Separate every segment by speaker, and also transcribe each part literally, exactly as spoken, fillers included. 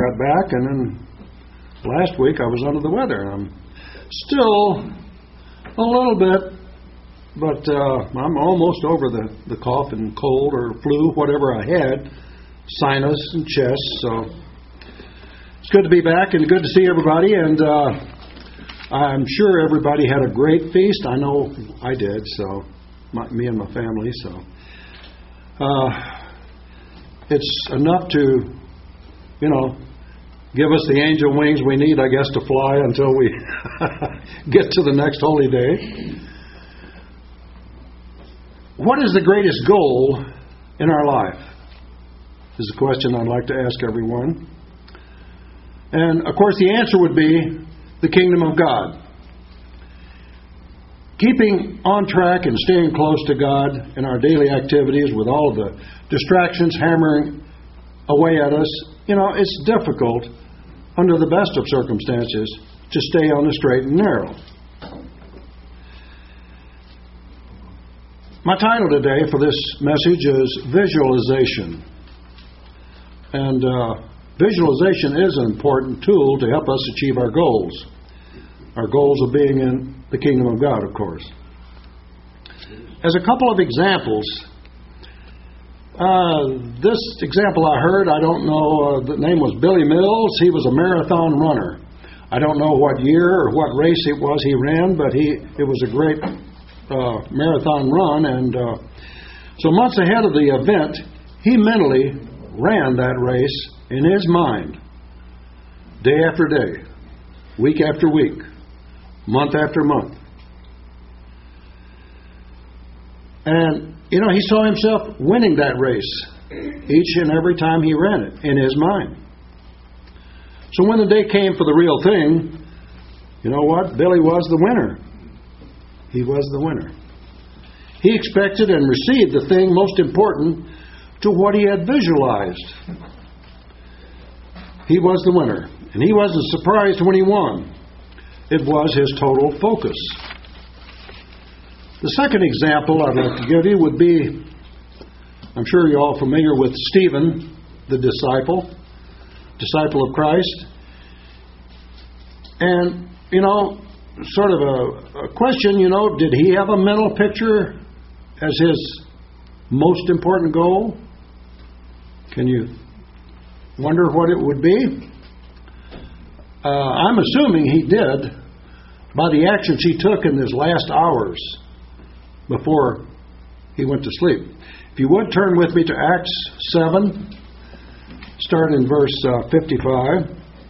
Speaker 1: got back, and then last week I was under the weather. I'm still a little bit, but uh, I'm almost over the, the cough and cold or flu, whatever I had, sinus and chest. So it's good to be back and good to see everybody. And uh, I'm sure everybody had a great feast. I know I did, so my, me and my family. So uh, it's enough to, you know, give us the angel wings we need, I guess, to fly until we get to the next holy day. What is the greatest goal in our life? Is a question I'd like to ask everyone. And, of course, the answer would be the kingdom of God. Keeping on track and staying close to God in our daily activities with all the distractions hammering away at us, you know, it's difficult under the best of circumstances to stay on the straight and narrow. My title today for this message is Visualization. And uh, visualization is an important tool to help us achieve our goals. Our goals of being in the kingdom of God, of course. As a couple of examples, Uh, this example I heard, I don't know, uh, the name was Billy Mills. He was a marathon runner. I don't know what year or what race it was he ran, but he it was a great uh, marathon run. And uh, so months ahead of the event, he mentally ran that race in his mind, day after day, week after week, month after month. And you know, he saw himself winning that race each and every time he ran it in his mind. So when the day came for the real thing, you know what? Billy was the winner. He was the winner. He expected and received the thing most important to what he had visualized. He was the winner. And he wasn't surprised when he won. It was his total focus. The second example I'd like to give you would be, I'm sure you're all familiar with Stephen, the disciple, disciple of Christ. And, you know, sort of a, a question, you know, did he have a mental picture as his most important goal? Can you wonder what it would be? Uh, I'm assuming he did by the actions he took in his last hours before he went to sleep. If you would, turn with me to Acts seven, start in verse uh, fifty-five.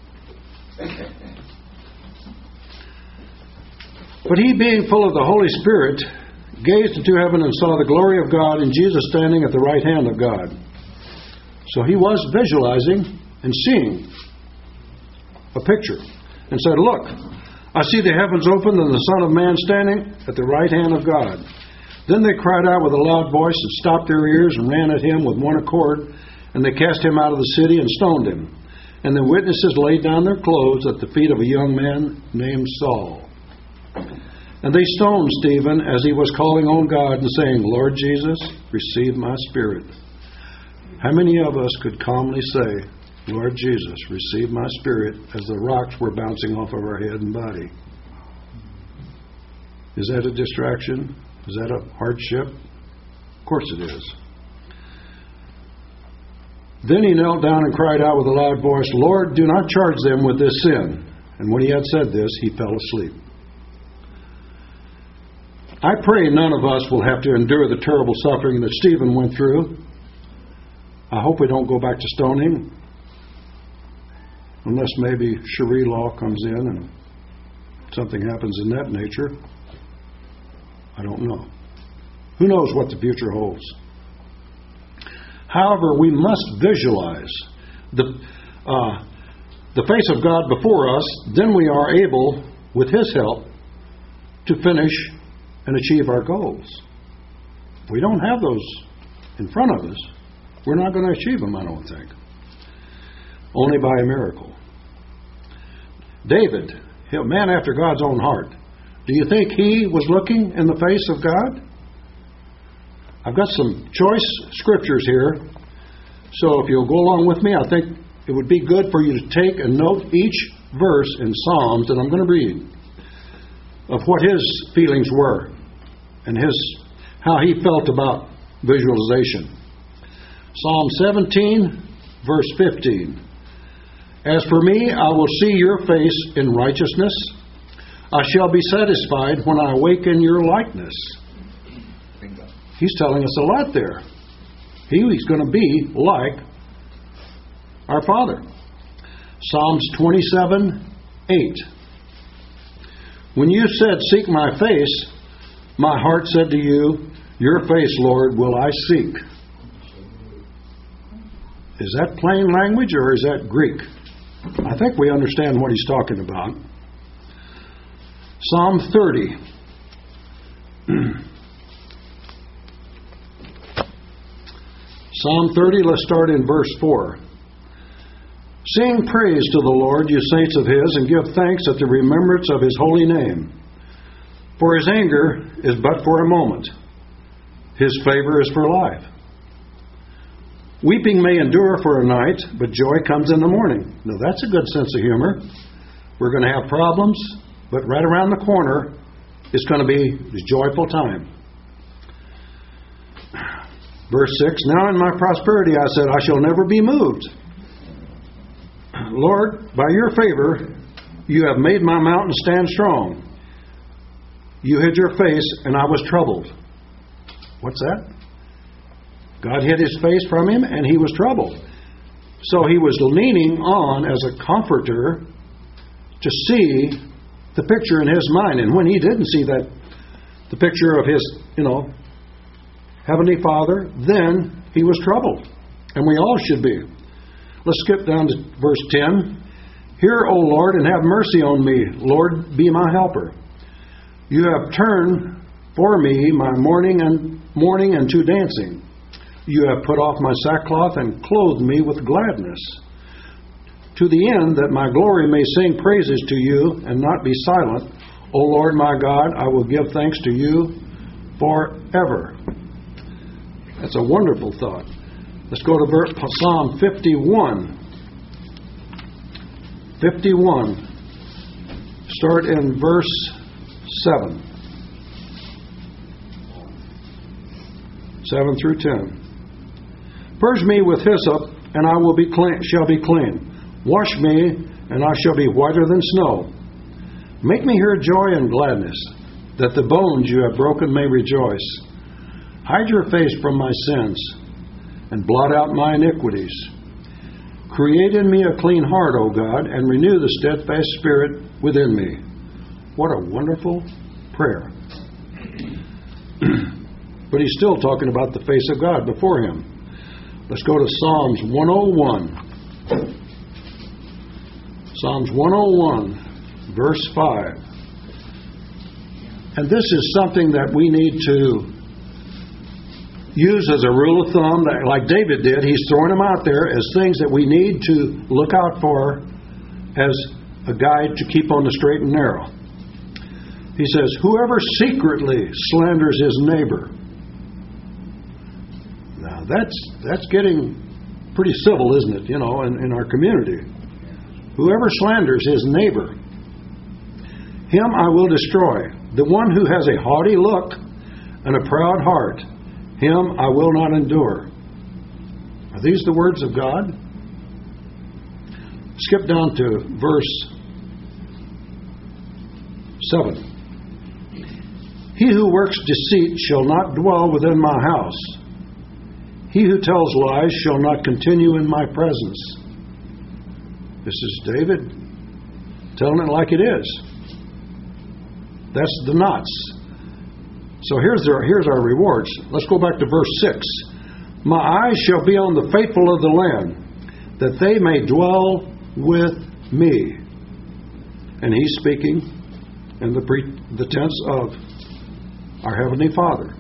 Speaker 1: But he, being full of the Holy Spirit, gazed into heaven and saw the glory of God and Jesus standing at the right hand of God. So he was visualizing and seeing a picture and said, "Look, I see the heavens opened and the Son of Man standing at the right hand of God." Then they cried out with a loud voice and stopped their ears and ran at him with one accord, and they cast him out of the city and stoned him. And the witnesses laid down their clothes at the feet of a young man named Saul. And they stoned Stephen as he was calling on God and saying, "Lord Jesus, receive my spirit." How many of us could calmly say, "Lord Jesus, receive my spirit," as the rocks were bouncing off of our head and body? Is that a distraction? Is that a hardship? Of course it is. Then he knelt down and cried out with a loud voice, "Lord, do not charge them with this sin." And when he had said this, he fell asleep. I pray none of us will have to endure the terrible suffering that Stephen went through. I hope we don't go back to stoning, unless maybe Sharia law comes in and something happens in that nature. I don't know. Who knows what the future holds? However, we must visualize the uh, the face of God before us. Then we are able, with His help, to finish and achieve our goals. If we don't have those in front of us, we're not going to achieve them, I don't think. Only by a miracle. David, a man after God's own heart. Do you think he was looking in the face of God? I've got some choice scriptures here. So if you'll go along with me, I think it would be good for you to take and note each verse in Psalms that I'm going to read of what his feelings were and his how he felt about visualization. Psalm seventeen, verse fifteen. As for me, I will see your face in righteousness. I shall be satisfied when I awake in your likeness. He's telling us a lot there. He's going to be like our Father. Psalms twenty-seven, eight. When you said, seek my face, my heart said to you, your face, Lord, will I seek. Is that plain language or is that Greek? I think we understand what he's talking about. Psalm thirty. Psalm thirty, let's start in verse four. Sing praise to the Lord, you saints of his, and give thanks at the remembrance of his holy name. For his anger is but for a moment. His favor is for life. Weeping may endure for a night, but joy comes in the morning. Now that's a good sense of humor. We're going to have problems, but right around the corner is going to be a joyful time. Verse six, now in my prosperity I said, I shall never be moved. Lord, by your favor, you have made my mountain stand strong. You hid your face, and I was troubled. What's that? God hid his face from him, and he was troubled. So he was leaning on as a comforter to see the picture in his mind. And when he didn't see that, the picture of his, you know, Heavenly Father, then he was troubled. And we all should be. Let's skip down to verse ten. Hear, O Lord, and have mercy on me. Lord, be my helper. You have turned for me my mourning and mourning into dancing. You have put off my sackcloth and clothed me with gladness, to the end that my glory may sing praises to you and not be silent. O Lord my God, I will give thanks to you forever. That's a wonderful thought. Let's go to verse, Psalm fifty-one. fifty-one. Start in verse seven. seven through ten. Purge me with hyssop, and I will be clean, shall be clean. Wash me, and I shall be whiter than snow. Make me hear joy and gladness, that the bones you have broken may rejoice. Hide your face from my sins, and blot out my iniquities. Create in me a clean heart, O God, and renew the steadfast spirit within me. What a wonderful prayer. But he's still talking about the face of God before him. Let's go to Psalms one oh one. Psalms one oh one, verse five. And this is something that we need to use as a rule of thumb, like David did. He's throwing them out there as things that we need to look out for as a guide to keep on the straight and narrow. He says, whoever secretly slanders his neighbor. Now that's that's getting pretty civil, isn't it, you know, in, in our community. Whoever slanders his neighbor, him I will destroy. The one who has a haughty look and a proud heart, him I will not endure. Are these the words of God? Skip down to verse seven. He who works deceit shall not dwell within my house. He who tells lies shall not continue in my presence. This is David telling it like it is. That's the knots. So here's our, here's our rewards. Let's go back to verse six. My eyes shall be on the faithful of the land, that they may dwell with me. And he's speaking in the, pre, the tense of our Heavenly Father.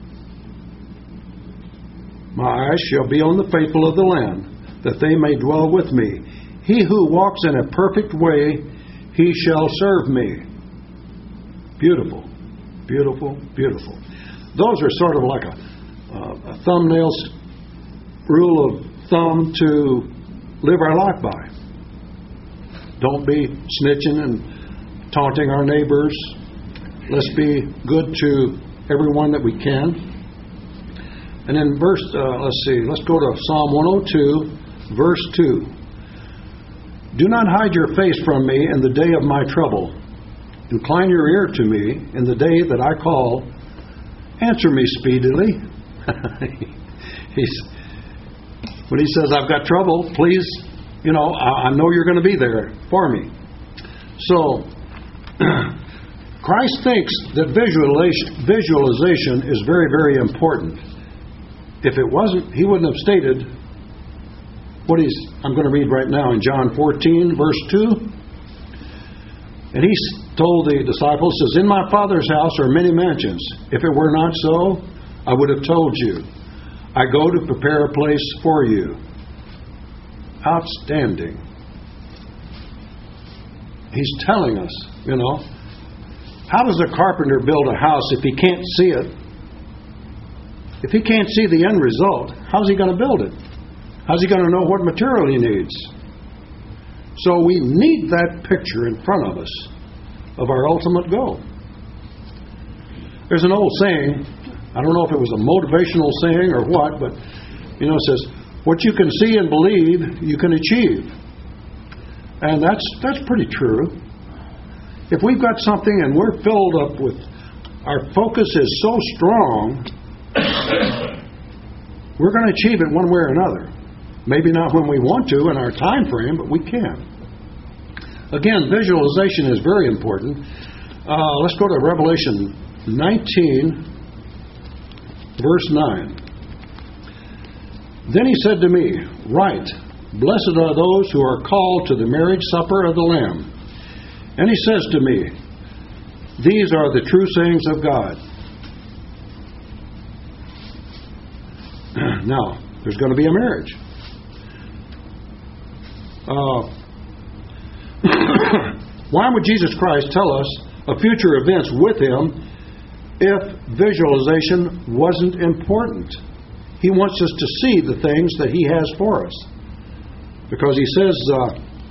Speaker 1: My eyes shall be on the faithful of the land, that they may dwell with me. He who walks in a perfect way, he shall serve me. Beautiful, beautiful, beautiful. Those are sort of like a, uh, a thumbnail rule of thumb to live our life by. Don't be snitching and taunting our neighbors. Let's be good to everyone that we can. And in verse, uh, let's see, let's go to Psalm one oh two, verse two. Do not hide your face from me in the day of my trouble. Incline your ear to me in the day that I call. Answer me speedily. He's, when he says, I've got trouble, please, you know, I, I know you're going to be there for me. So, Christ thinks that visualization, visualization is very, very important. If it wasn't, he wouldn't have stated what he's, I'm going to read right now in John fourteen, verse two. And he told the disciples, says, in my Father's house are many mansions. If it were not so, I would have told you. I go to prepare a place for you. Outstanding. He's telling us, you know, how does a carpenter build a house if he can't see it? If he can't see the end result, how's he going to build it? How's he going to know what material he needs? So we need that picture in front of us of our ultimate goal. There's an old saying, I don't know if it was a motivational saying or what, but, you know, it says, what you can see and believe, you can achieve. And that's that's pretty true. If we've got something and we're filled up with, our focus is so strong, we're going to achieve it one way or another. Maybe not when we want to in our time frame, but we can. Again, visualization is very important. Uh, let's go to Revelation nineteen, verse nine. Then he said to me, write, blessed are those who are called to the marriage supper of the Lamb. And he says to me, these are the true sayings of God. Now, there's going to be a marriage. Uh, why would Jesus Christ tell us of future events with Him if visualization wasn't important? He wants us to see the things that He has for us. Because He says uh,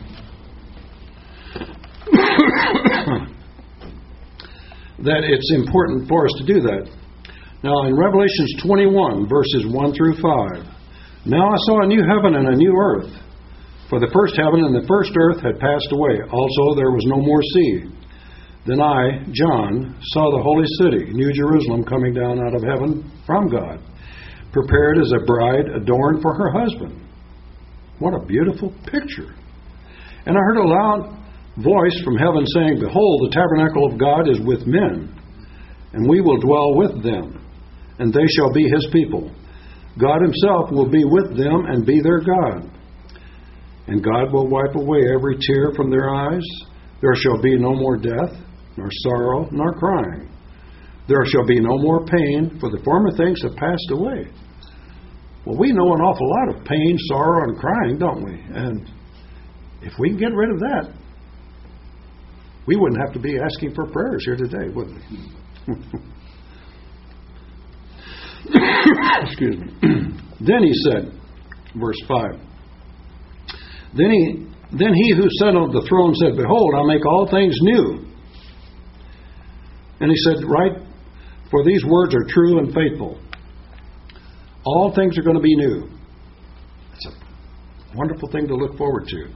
Speaker 1: that it's important for us to do that. Now in Revelations twenty-one, verses one through five, now I saw a new heaven and a new earth. For the first heaven and the first earth had passed away. Also there was no more sea. Then I, John, saw the holy city, New Jerusalem, coming down out of heaven from God, prepared as a bride adorned for her husband. What a beautiful picture. And I heard a loud voice from heaven saying, behold, the tabernacle of God is with men, and we will dwell with them, and they shall be His people. God Himself will be with them and be their God. And God will wipe away every tear from their eyes. There shall be no more death, nor sorrow, nor crying. There shall be no more pain, for the former things have passed away. Well, we know an awful lot of pain, sorrow, and crying, don't we? And if we can get rid of that, we wouldn't have to be asking for prayers here today, would we? Excuse me. Then he said, verse five, Then he, then he who sat on the throne said, behold, I make all things new. And he said, right, for these words are true and faithful. All things are going to be new. It's a wonderful thing to look forward to.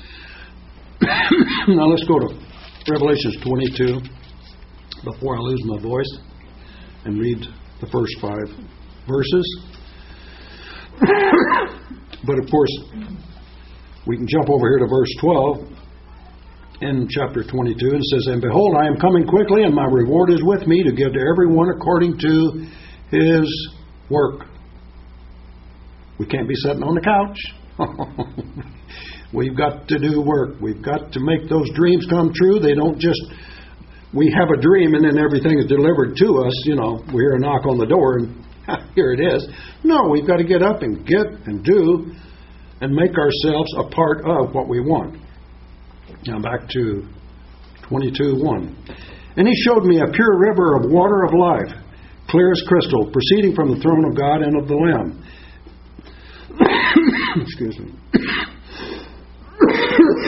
Speaker 1: Now let's go to Revelations twenty-two before I lose my voice and read the first five verses. But of course, we can jump over here to verse twelve in chapter twenty-two, and it says, and behold, I am coming quickly, and my reward is with me to give to everyone according to his work. We can't be sitting on the couch. We've got to do work. We've got to make those dreams come true. They don't just, we have a dream and then everything is delivered to us. You know, we hear a knock on the door and here it is. No, we've got to get up and get and do and make ourselves a part of what we want. Now back to twenty-two one. And he showed me a pure river of water of life, clear as crystal, proceeding from the throne of God and of the Lamb. Excuse me.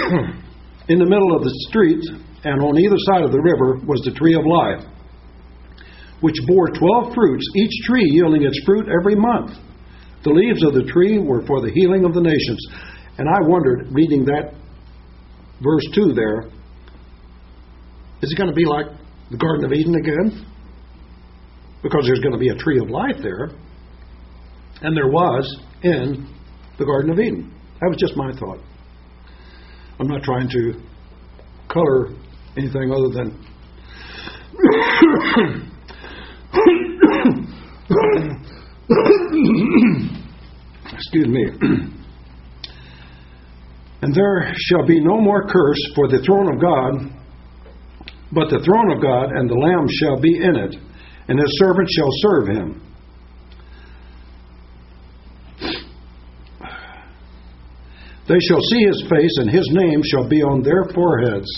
Speaker 1: In the middle of the street and on either side of the river was the tree of life, which bore twelve fruits, each tree yielding its fruit every month. The leaves of the tree were for the healing of the nations. And I wondered, reading that verse two there, is it going to be like the Garden of Eden again? Because there's going to be a tree of life there. And there was in the Garden of Eden. That was just my thought. I'm not trying to color anything other than excuse me. And there shall be no more curse for the throne of God, but the throne of God and the Lamb shall be in it, and his servants shall serve him. They shall see his face, and his name shall be on their foreheads.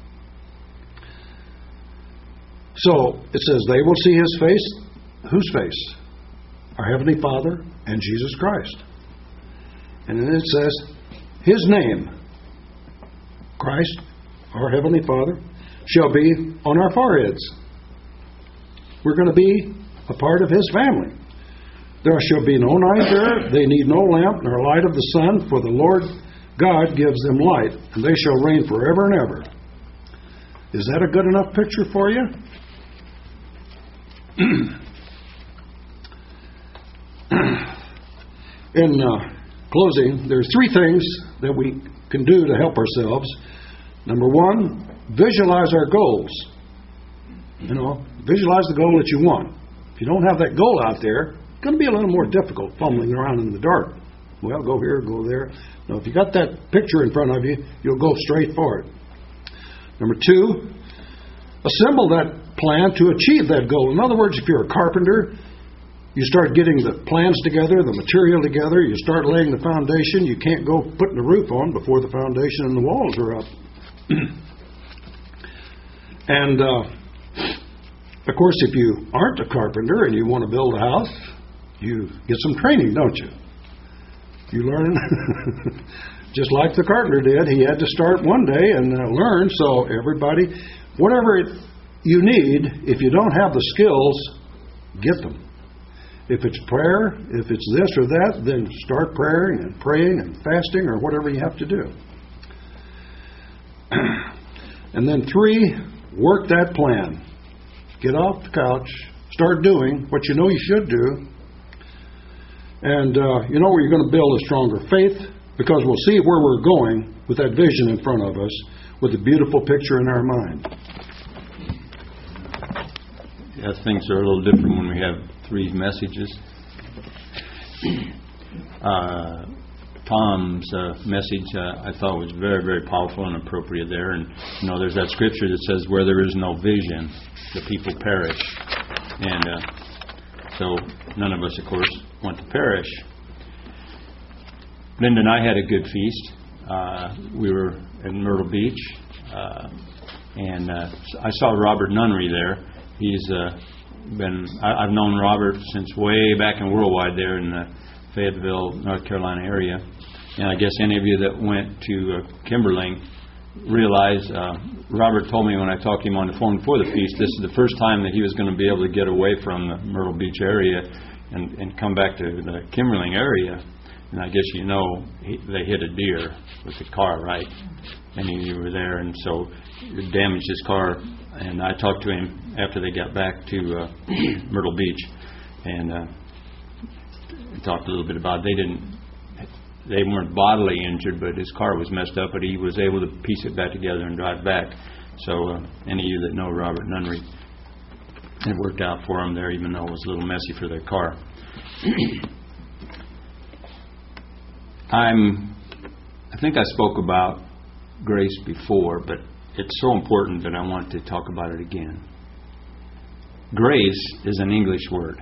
Speaker 1: So it says they will see his face. Whose face? Our Heavenly Father and Jesus Christ. And then it says his name, Christ, our Heavenly Father, shall be on our foreheads. We're going to be a part of his family. There shall be no night there. They need no lamp nor light of the sun, for the Lord God gives them light, and they shall reign forever and ever. Is that a good enough picture for you? In uh, closing, there's three things that we can do to help ourselves. Number one, visualize our goals. You know, visualize the goal that you want. If you don't have that goal out there, it's going to be a little more difficult fumbling around in the dark. Well, go here, go there. No, if you got that picture in front of you, you'll go straight for it. Number two, assemble that plan to achieve that goal. In other words, if you're a carpenter, you start getting the plans together, the material together, you start laying the foundation. You can't go putting the roof on before the foundation and the walls are up. And, uh, of course, if you aren't a carpenter and you want to build a house, you get some training, don't you? You learn, just like the carpenter did. He had to start one day and uh, learn. So everybody, whatever it, you need, if you don't have the skills, get them. If it's prayer, if it's this or that, then start praying and praying and fasting or whatever you have to do. And then three, work that plan. Get off the couch, start doing what you know you should do. And uh, you know where you're going to build a stronger faith, because we'll see where we're going with that vision in front of us, with a beautiful picture in our mind.
Speaker 2: Yeah, things are a little different when we have three messages. Uh, Tom's uh, message uh, I thought was very, very powerful and appropriate there. And you know, there's that scripture that says, "Where there is no vision, the people perish." And uh, so none of us, of course, want to perish. Linda and I had a good feast. Uh, we were in Myrtle Beach, uh, and uh, I saw Robert Nunnery there. He's uh, been, I, I've known Robert since way back in Worldwide there in the Fayetteville, North Carolina area. And I guess any of you that went to uh, Kimberling realize, uh, Robert told me when I talked to him on the phone before the feast, this is the first time that he was going to be able to get away from the Myrtle Beach area and, and come back to the Kimberling area. And I guess you know, he, they hit a deer with the car, right? And he, you were there, and so it damaged his car. And I talked to him after they got back to uh, Myrtle Beach, and uh, talked a little bit about it. They didn't, they weren't bodily injured, but his car was messed up. But he was able to piece it back together and drive back. So uh, any of you that know Robert Nunnery, it worked out for him there, even though it was a little messy for their car. I'm, I think I spoke about grace before, but it's so important that I want to talk about it again. Grace is an English word.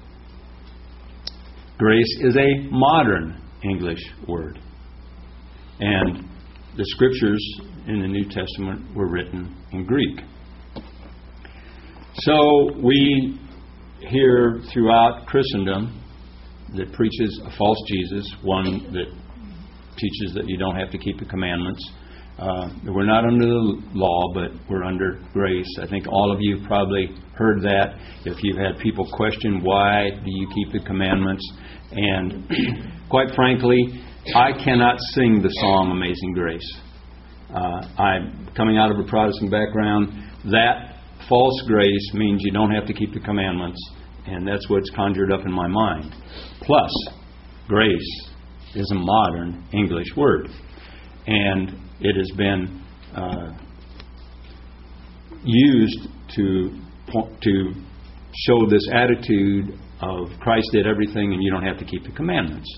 Speaker 2: Grace is a modern English word. And the scriptures in the New Testament were written in Greek. So we hear throughout Christendom that preaches a false Jesus, one that teaches that you don't have to keep the commandments, Uh, we're not under the law, but we're under grace. I think all of you probably heard that. If you've had people question, why do you keep the commandments? And quite frankly, I cannot sing the song Amazing Grace. Uh, I'm coming out of a Protestant background. That false grace means you don't have to keep the commandments, and that's what's conjured up in my mind. Plus, grace is a modern English word, and it has been uh, used to to show this attitude of Christ did everything and you don't have to keep the commandments.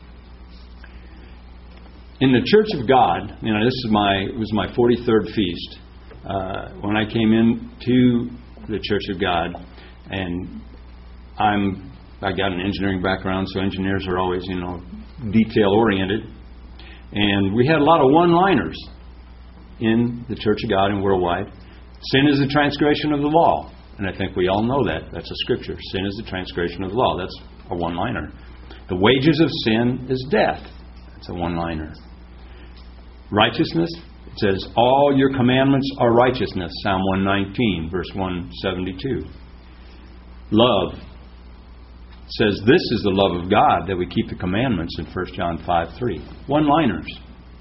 Speaker 2: In the Church of God, you know, this is my it was my forty-third feast uh, when I came into the Church of God, and I'm I got an engineering background, so engineers are always, you know, detail oriented. And we had a lot of one-liners in the Church of God and worldwide. Sin is the transgression of the law. And I think we all know that. That's a scripture. Sin is the transgression of the law. That's a one-liner. The wages of sin is death. That's a one-liner. Righteousness, it says, all your commandments are righteousness. Psalm one nineteen, verse one seventy-two. Love says this is the love of God, that we keep the commandments in First John five three. One-liners.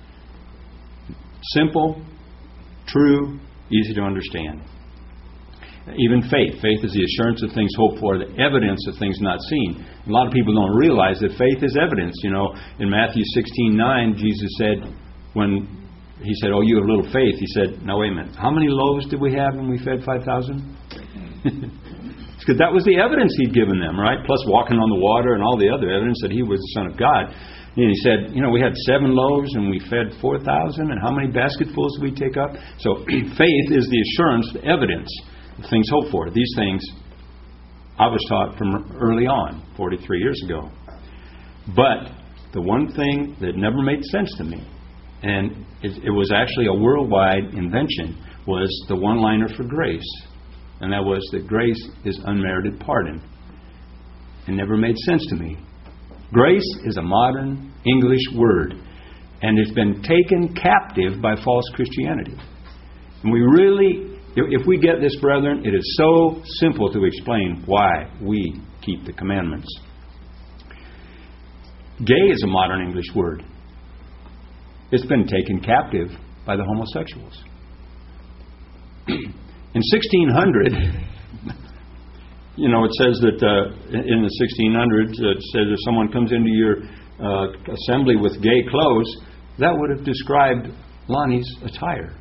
Speaker 2: Simple, true, easy to understand. Even faith. Faith is the assurance of things hoped for, the evidence of things not seen. A lot of people don't realize that faith is evidence. You know, in Matthew sixteen nine, Jesus said, when He said, oh, you have little faith, He said, now wait a minute, how many loaves did we have when we fed five thousand? Because that was the evidence He'd given them, right? Plus walking on the water and all the other evidence that He was the Son of God. And He said, you know, we had seven loaves and we fed four thousand, and how many basketfuls did we take up? So faith is the assurance, the evidence of things hoped for. These things I was taught from early on, forty-three years ago. But the one thing that never made sense to me, and it, it was actually a worldwide invention, was the one-liner for grace. And that was that grace is unmerited pardon. It never made sense to me. Grace is a modern English word, and it's been taken captive by false Christianity. And we really, if we get this, brethren, it is so simple to explain why we keep the commandments. Gay is a modern English word. It's been taken captive by the homosexuals. In sixteen hundred, you know, it says that uh, in the sixteen hundreds, it says if someone comes into your uh, assembly with gay clothes, that would have described Lonnie's attire.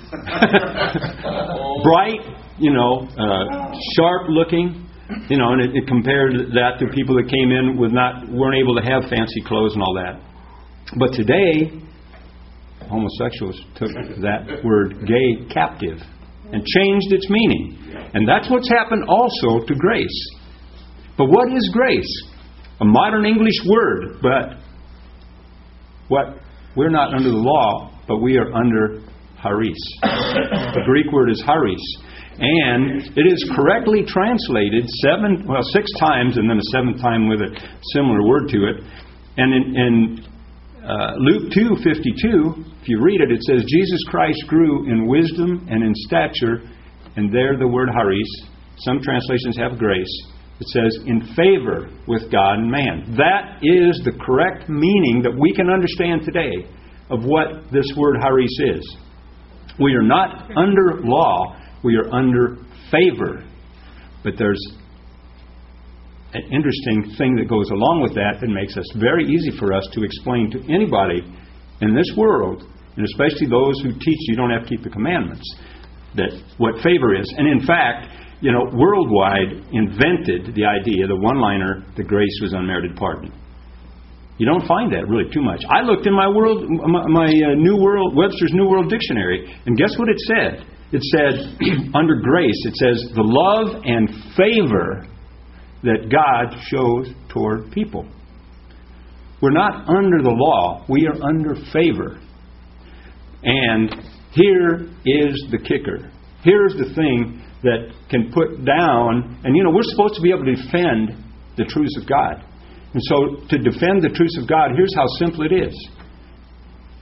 Speaker 2: Bright, you know, uh, sharp looking, you know, and it, it compared that to people that came in with not weren't able to have fancy clothes and all that. But today, homosexuals took that word gay captive and changed its meaning. And that's what's happened also to grace. But what is grace? A modern English word, but what we're not under the law, but we are under charis. The Greek word is charis. And it is correctly translated seven, well, six times, and then a seventh time with a similar word to it. And in, in uh, Luke two fifty-two, if you read it, it says, Jesus Christ grew in wisdom and in stature, and there the word charis, some translations have grace, it says, in favor with God and man. That is the correct meaning that we can understand today of what this word charis is. We are not under law, we are under favor. But there's an interesting thing that goes along with that that makes us very easy for us to explain to anybody in this world, and especially those who teach you don't have to keep the commandments, that what favor is. And in fact, you know, worldwide invented the idea, the one-liner, the grace was unmerited pardon. You don't find that really too much. I looked in my world, my, my uh, New World, Webster's New World Dictionary, and guess what it said? It said, under grace, it says, the love and favor that God shows toward people. We're not under the law. We are under favor. And here is the kicker. Here's the thing that can put down, and you know, we're supposed to be able to defend the truths of God. And so to defend the truths of God, here's how simple it is.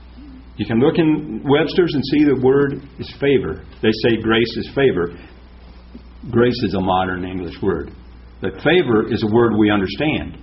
Speaker 2: You can look in Webster's and see the word is favor. They say grace is favor. Grace is a modern English word. But favor is a word we understand.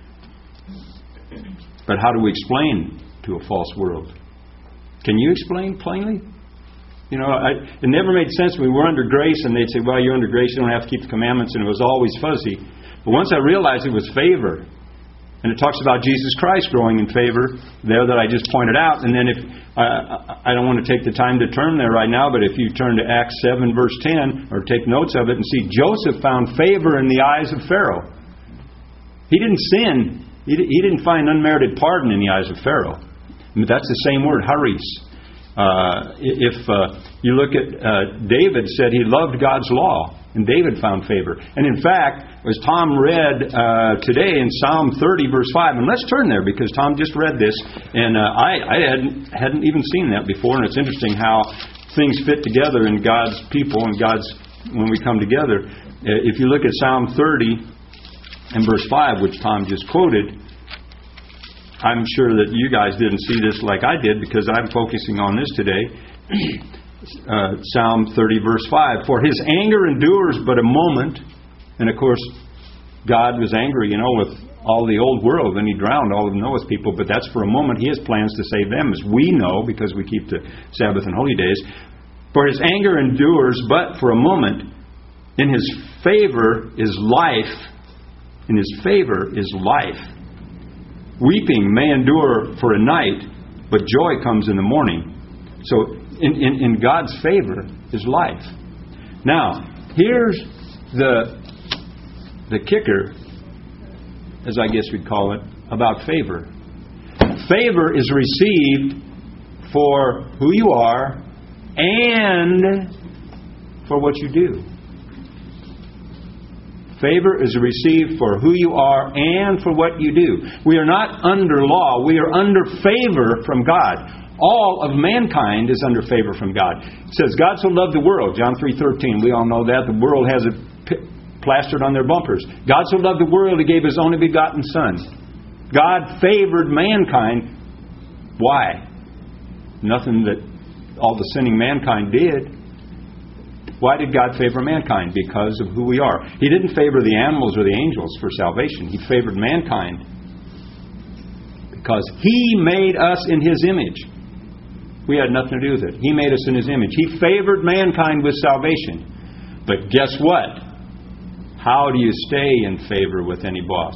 Speaker 2: But how do we explain to a false world? Can you explain plainly? You know, I, it never made sense when we were under grace and they'd say, well, you're under grace, you don't have to keep the commandments, and it was always fuzzy. But once I realized it was favor, and it talks about Jesus Christ growing in favor there that I just pointed out. And then if uh, I don't want to take the time to turn there right now, but if you turn to Acts seven verse ten or take notes of it and see Joseph found favor in the eyes of Pharaoh. He didn't sin. He, he didn't find unmerited pardon in the eyes of Pharaoh. I mean, that's the same word, haris. Uh, if uh, you look at uh, David said he loved God's law, and David found favor. And in fact, as Tom read uh, today in Psalm thirty, verse five, and let's turn there because Tom just read this, and uh, I, I hadn't, hadn't even seen that before, and it's interesting how things fit together in God's people and God's when we come together. Uh, if you look at Psalm thirty and verse five, which Tom just quoted, I'm sure that you guys didn't see this like I did because I'm focusing on this today. Uh, Psalm thirty verse five, for his anger endures but a moment. And of course God was angry, you know, with all the old world, and he drowned all of Noah's people, but that's for a moment. He has plans to save them, as we know, because we keep the Sabbath and holy days. For his anger endures but for a moment. In his favor is life. In his favor is life. Weeping may endure for a night, but joy comes in the morning. So In, in, in God's favor is life. Now, here's the the kicker, as I guess we'd call it, about favor. Favor is received for who you are and for what you do. Favor is received for who you are and for what you do. We are not under law. We are under favor from God. All of mankind is under favor from God. It says, God so loved the world, John three thirteen. We all know that. The world has it p- plastered on their bumpers. God so loved the world, He gave His only begotten Son. God favored mankind. Why? Nothing that all the sinning mankind did. Why did God favor mankind? Because of who we are. He didn't favor the animals or the angels for salvation. He favored mankind because He made us in His image. We had nothing to do with it. He made us in His image. He favored mankind with salvation. But guess what? How do you stay in favor with any boss?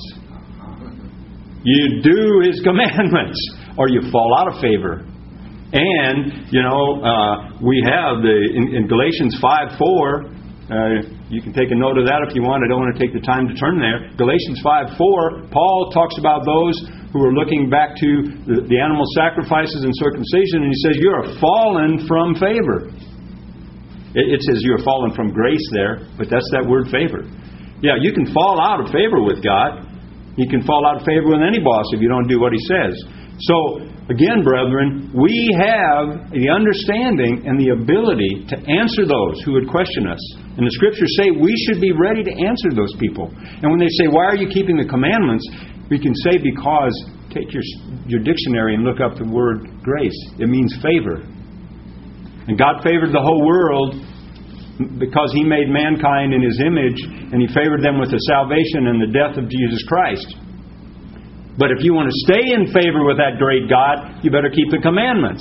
Speaker 2: You do His commandments, or you fall out of favor. And, you know, uh, we have the in, in Galatians five four, uh, you can take a note of that if you want. I don't want to take the time to turn there. Galatians five four, Paul talks about those who are looking back to the, the animal sacrifices and circumcision, and he says, you are fallen from favor. It, it says you are fallen from grace there, but that's that word favor. Yeah, you can fall out of favor with God. You can fall out of favor with any boss if you don't do what He says. So, again, brethren, we have the understanding and the ability to answer those who would question us. And the Scriptures say we should be ready to answer those people. And when they say, why are you keeping the commandments? We can say because, take your, your dictionary and look up the word grace. It means favor. And God favored the whole world because He made mankind in His image, and He favored them with the salvation and the death of Jesus Christ. But if you want to stay in favor with that great God, you better keep the commandments.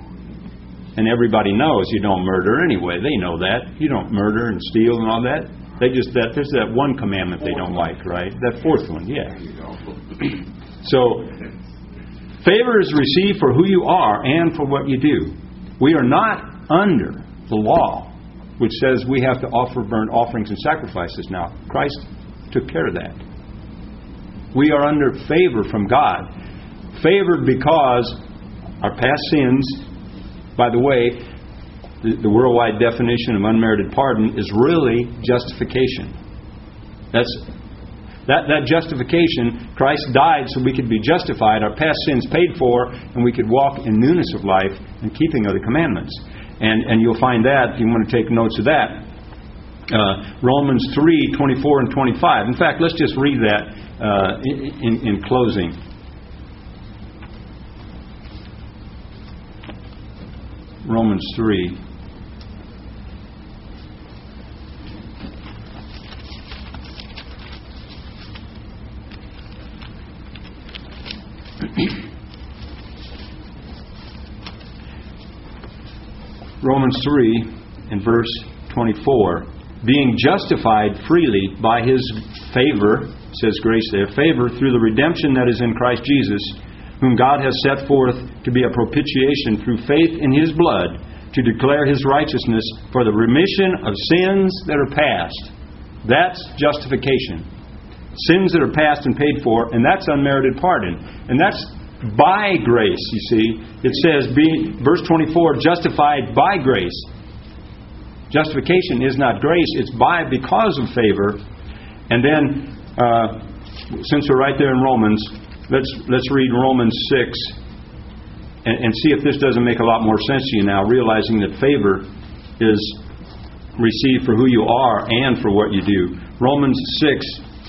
Speaker 2: And everybody knows you don't murder anyway. They know that. You don't murder and steal and all that. They just that there's that one commandment they don't like, right? That fourth one, yeah. So, favor is received for who you are and for what you do. We are not under the law, which says we have to offer burnt offerings and sacrifices now. Christ took care of that. We are under favor from God. Favored because our past sins, by the way, the, the worldwide definition of unmerited pardon is really justification. That's that, that justification, Christ died so we could be justified, our past sins paid for, and we could walk in newness of life and keeping of the commandments. And, and you'll find that, if you want to take notes of that, uh, Romans three, twenty-four and twenty-five. In fact, let's just read that uh, in, in, in closing. Romans three. Romans three and verse twenty-four. Being justified freely by His favor, says grace there, favor through the redemption that is in Christ Jesus, whom God has set forth to be a propitiation through faith in His blood, to declare His righteousness for the remission of sins that are past. That's justification. Sins that are past and paid for, and that's unmerited pardon. And that's by grace, you see. It says, be, verse twenty-four, justified by grace. Justification is not grace, it's by because of favor. And then, uh, since we're right there in Romans, let's let's read Romans six and, and see if this doesn't make a lot more sense to you now, realizing that favor is received for who you are and for what you do. Romans six,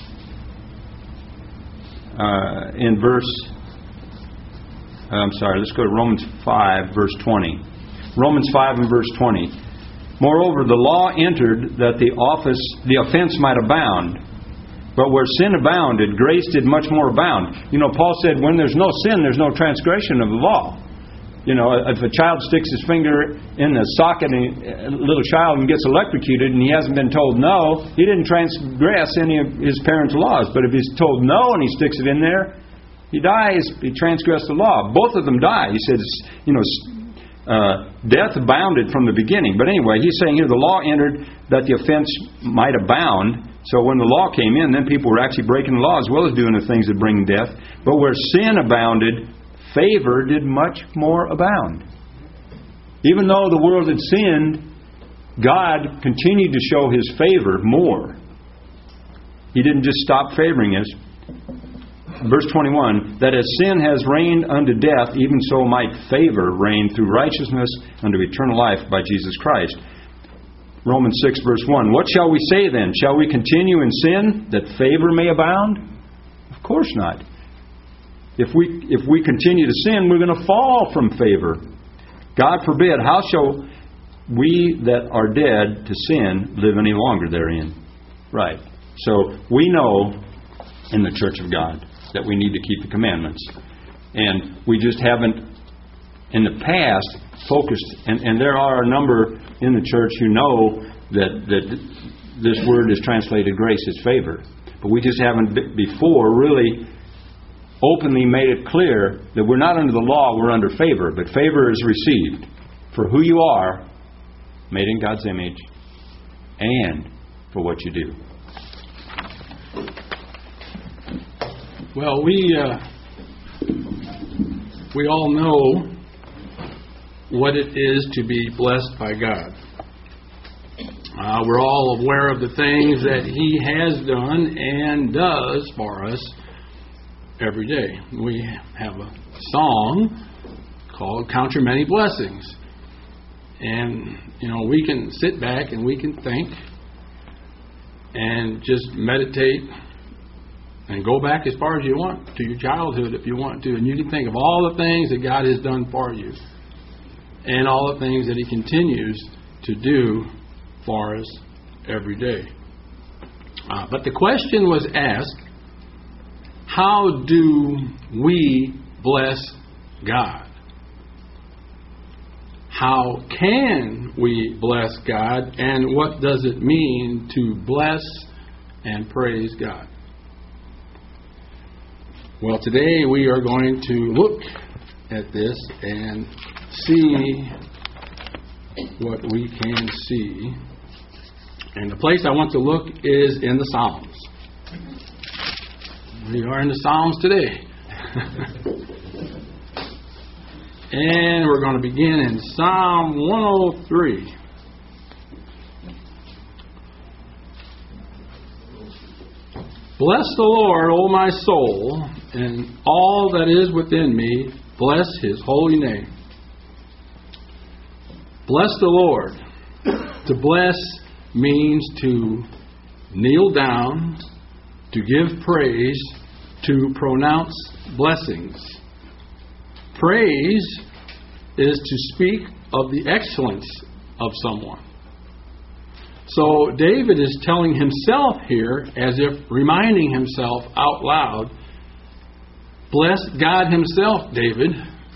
Speaker 2: uh, in verse, I'm sorry, let's go to Romans five, verse twenty. Romans five and verse twenty. Moreover, the law entered that the office, the offense might abound. But where sin abounded, grace did much more abound. You know, Paul said, when there's no sin, there's no transgression of the law. You know, if a child sticks his finger in the socket, and a little child, and gets electrocuted, and he hasn't been told no, he didn't transgress any of his parents' laws. But if he's told no and he sticks it in there, he dies. He transgressed the law. Both of them die. He says, you know, Uh, death abounded from the beginning. But anyway, he's saying here the law entered that the offense might abound. So when the law came in, then people were actually breaking the law as well as doing the things that bring death. But where sin abounded, favor did much more abound. Even though the world had sinned, God continued to show His favor more. He didn't just stop favoring us. Verse twenty-one, that as sin has reigned unto death, even so might favor reign through righteousness unto eternal life by Jesus Christ. Romans six, verse one, what shall we say then? Shall we continue in sin that favor may abound? Of course not. If we, if we continue to sin, we're going to fall from favor. God forbid, how shall we that are dead to sin live any longer therein? Right. So we know in the church of God that we need to keep the commandments. And we just haven't, in the past, focused, and, and there are a number in the church who know that, that this word is translated grace as favor. But we just haven't before really openly made it clear that we're not under the law, we're under favor. But favor is received for who you are, made in God's image, and for what you do.
Speaker 3: Well, we uh, we all know what it is to be blessed by God. Uh, we're all aware of the things that He has done and does for us every day. We have a song called Count Your Many Blessings. And, you know, we can sit back and we can think and just meditate and go back as far as you want to your childhood if you want to. And you can think of all the things that God has done for you and all the things that He continues to do for us every day. Uh, but the question was asked, how do we bless God? How can we bless God? And what does it mean to bless and praise God? Well, today we are going to look at this and see what we can see. And the place I want to look is in the Psalms. We are in the Psalms today. And we're going to begin in Psalm one oh three. Bless the Lord, O my soul, and all that is within me, bless His holy name. Bless the Lord. To bless means to kneel down, to give praise, to pronounce blessings. Praise is to speak of the excellence of someone. So David is telling himself here, as if reminding himself out loud, bless God himself, David,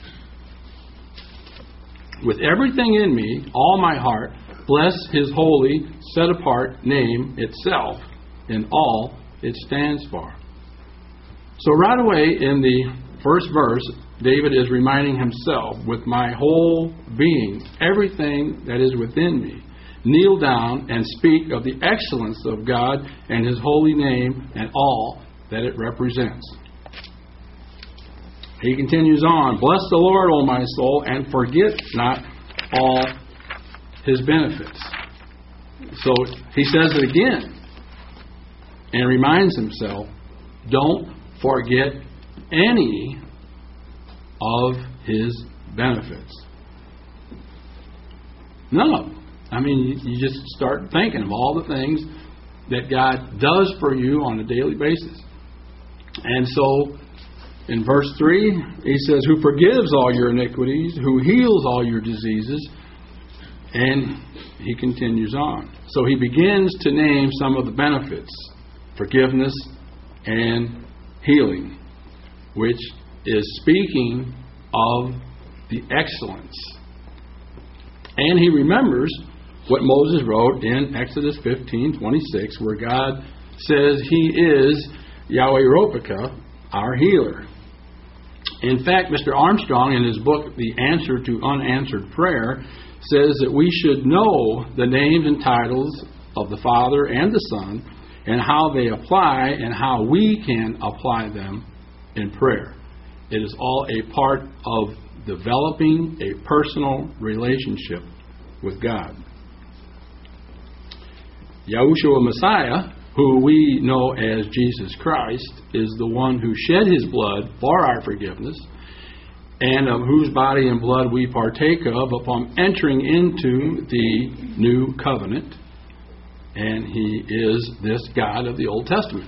Speaker 3: with everything in me, all my heart. Bless his holy, set-apart name itself in all it stands for. So right away in the first verse, David is reminding himself, with my whole being, everything that is within me, kneel down and speak of the excellence of God and his holy name and all that it represents. He continues on, bless the Lord, O my soul, and forget not all his benefits. So he says it again and reminds himself, don't forget any of his benefits. None of them. I mean, you just start thinking of all the things that God does for you on a daily basis. And so, in verse three, he says, who forgives all your iniquities, who heals all your diseases, and he continues on. So he begins to name some of the benefits, forgiveness and healing, which is speaking of the excellence. And he remembers what Moses wrote in Exodus fifteen twenty-six, where God says he is Yahweh Ropeka, our healer. In fact, Mister Armstrong, in his book, The Answer to Unanswered Prayer, says that we should know the names and titles of the Father and the Son and how they apply and how we can apply them in prayer. It is all a part of developing a personal relationship with God. Yahushua Messiah, who we know as Jesus Christ, is the one who shed his blood for our forgiveness, and of whose body and blood we partake of upon entering into the new covenant. And he is this God of the Old Testament.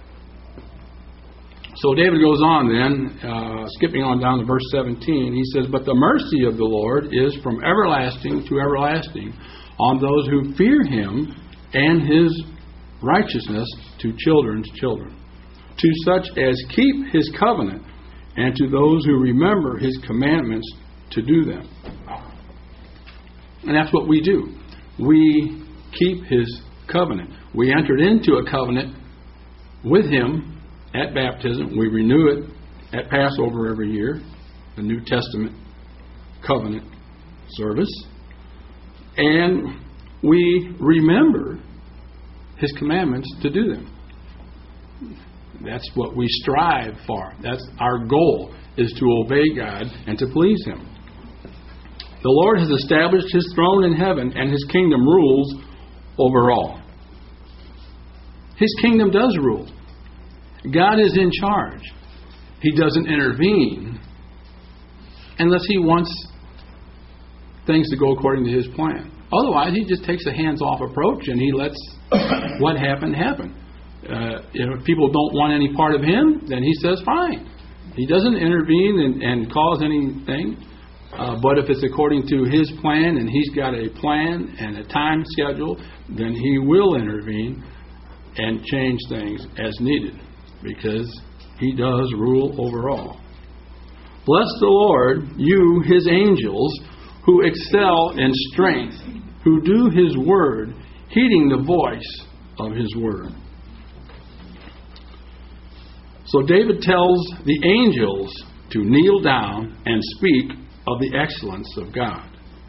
Speaker 3: So David goes on then, uh, skipping on down to verse seventeen. He says, but the mercy of the Lord is from everlasting to everlasting on those who fear him, and his righteousness to children's children, to such as keep his covenant, and to those who remember his commandments to do them. And that's what we do. We keep his covenant. We entered into a covenant with him at baptism. We renew it at Passover every year, the New Testament covenant service. And we remember his commandments to do them. That's what we strive for. That's our goal, is to obey God and to please him. The Lord has established his throne in heaven, and his kingdom rules over all. His kingdom does rule. God is in charge. He doesn't intervene unless he wants things to go according to his plan. Otherwise, he just takes a hands-off approach and he lets what happened happen. Uh, if people don't want any part of him, then he says, fine. He doesn't intervene and, and cause anything. Uh, but if it's according to his plan and he's got a plan and a time schedule, then he will intervene and change things as needed, because he does rule over all. Bless the Lord, you, his angels, who excel in strength, who do his word, heeding the voice of his word. So David tells the angels to kneel down and speak of the excellence of God.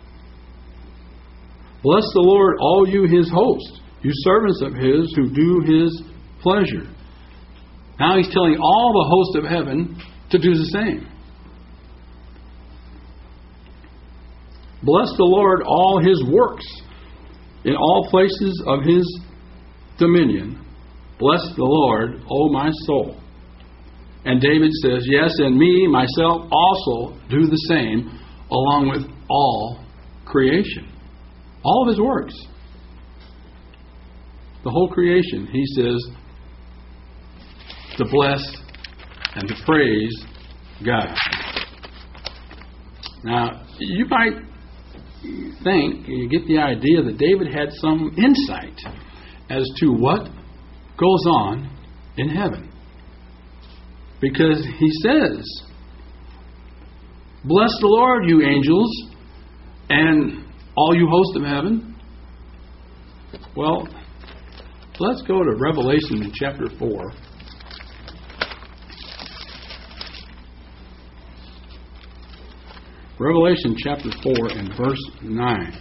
Speaker 3: Bless the Lord, all you his hosts, you servants of his who do his pleasure. Now he's telling all the hosts of heaven to do the same. Bless the Lord, all his works, in all places of his dominion. Bless the Lord, O my soul. And David says, yes, and me, myself, also do the same, along with all creation. All of his works. The whole creation, he says, to bless and to praise God. Now, you might think, you get the idea that David had some insight as to what goes on in heaven. Because he says, bless the Lord, you angels, and all you hosts of heaven. Well, let's go to Revelation chapter four. Revelation chapter four and verse nine.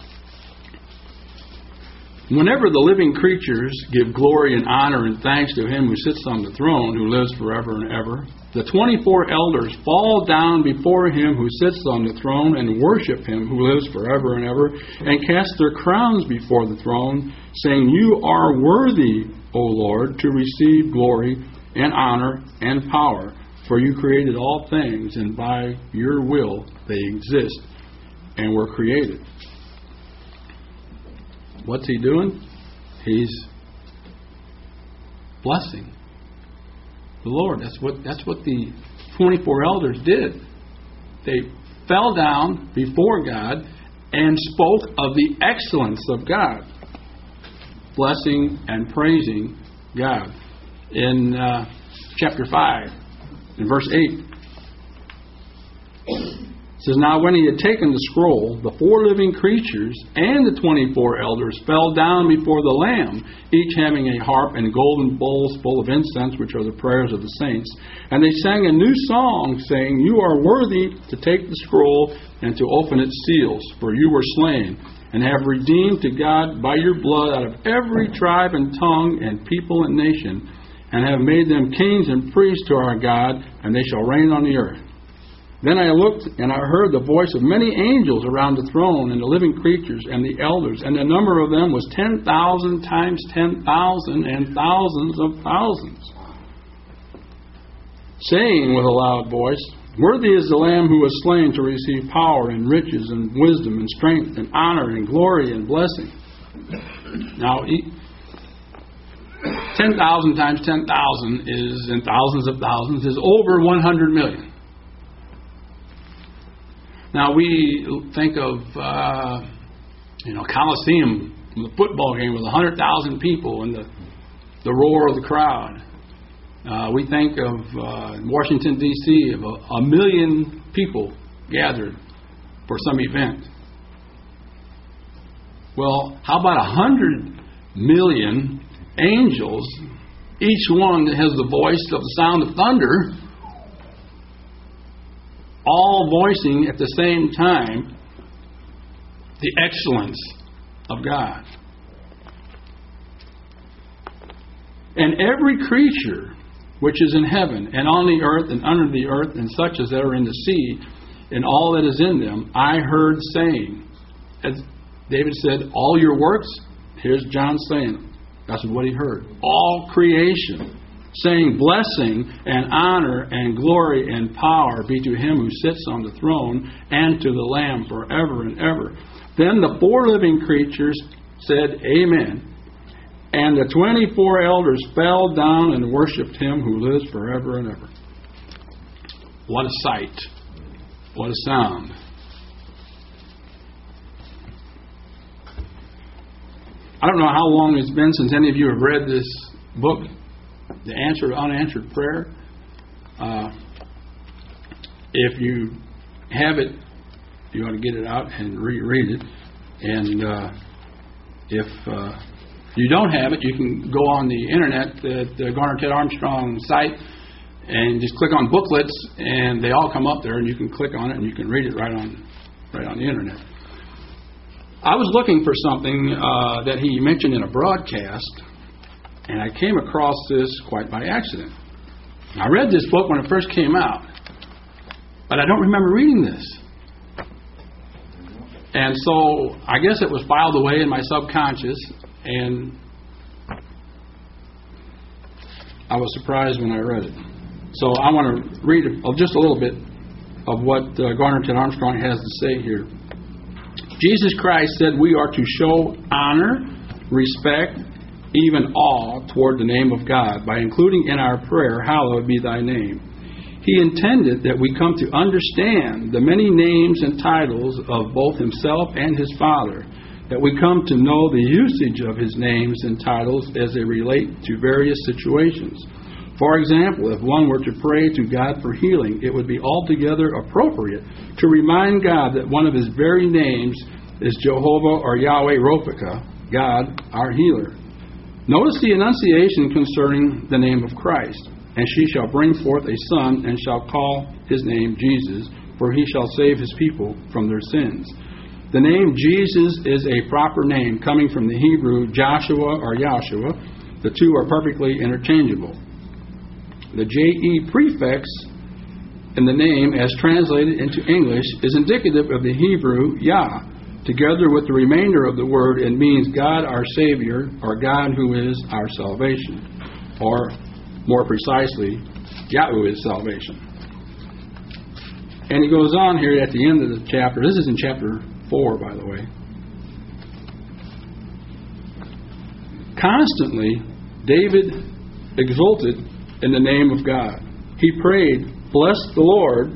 Speaker 3: Whenever the living creatures give glory and honor and thanks to Him who sits on the throne, who lives forever and ever, the twenty-four elders fall down before Him who sits on the throne and worship Him who lives forever and ever, and cast their crowns before the throne, saying, You are worthy, O Lord, to receive glory and honor and power, for you created all things, and by your will they exist and were created. What's he doing? He's blessing the Lord. That's what that's what the twenty-four elders did. They fell down before God and spoke of the excellence of God, blessing and praising God. In uh, chapter five, in verse eight, it says, Now when he had taken the scroll, the four living creatures and the twenty-four elders fell down before the Lamb, each having a harp and golden bowls full of incense, which are the prayers of the saints. And they sang a new song, saying, You are worthy to take the scroll and to open its seals, for you were slain, and have redeemed to God by your blood out of every tribe and tongue and people and nation, and have made them kings and priests to our God, and they shall reign on the earth. Then I looked, and I heard the voice of many angels around the throne, and the living creatures, and the elders, and the number of them was ten thousand times ten thousand, and thousands of thousands, saying with a loud voice, Worthy is the Lamb who was slain to receive power, and riches, and wisdom, and strength, and honor, and glory, and blessing. Now, ten thousand times ten thousand is, and thousands of thousands, is over one hundred million. Now, we think of, uh, you know, Coliseum, the football game with one hundred thousand people and the, the roar of the crowd. Uh, we think of uh, Washington, D C, of a, a million people gathered for some event. Well, how about one hundred million angels, each one that has the voice of the sound of thunder, all voicing at the same time the excellence of God. And every creature which is in heaven and on the earth and under the earth and such as that are in the sea and all that is in them, I heard saying, as David said, all your works, here's John saying, that's what he heard. All creation saying, blessing and honor and glory and power be to him who sits on the throne and to the Lamb forever and ever. Then the four living creatures said, Amen. And the twenty-four elders fell down and worshipped him who lives forever and ever. What a sight. What a sound. I don't know how long it's been since any of you have read this book, The Answer to Unanswered Prayer. Uh, if you have it, you ought to get it out and reread it. And uh, if uh, you don't have it, you can go on the internet, at the Garner Ted Armstrong site, and just click on booklets, and they all come up there, and you can click on it, and you can read it right on, right on the internet. I was looking for something uh, that he mentioned in a broadcast, and I came across this quite by accident. I read this book when it first came out, but I don't remember reading this. And so I guess it was filed away in my subconscious, and I was surprised when I read it. So I want to read just a little bit of what uh, Garner Ted Armstrong has to say here. Jesus Christ said we are to show honor, respect, even awe toward the name of God by including in our prayer, hallowed be thy name. He intended that we come to understand the many names and titles of both Himself and His Father, that we come to know the usage of His names and titles as they relate to various situations. For example, if one were to pray to God for healing, it would be altogether appropriate to remind God that one of His very names is Jehovah or Yahweh Rophicha, God our healer. Notice the enunciation concerning the name of Christ. And she shall bring forth a son, and shall call his name Jesus, for he shall save his people from their sins. The name Jesus is a proper name coming from the Hebrew Joshua or Yahshua. The two are perfectly interchangeable. The J E prefix in the name, as translated into English, is indicative of the Hebrew Yah. Together with the remainder of the word, it means God our Savior, or God who is our salvation, or more precisely, Yahweh is salvation. And he goes on here at the end of the chapter. This is in chapter four, by the way. Constantly, David exulted in the name of God. He prayed, "Bless the Lord,"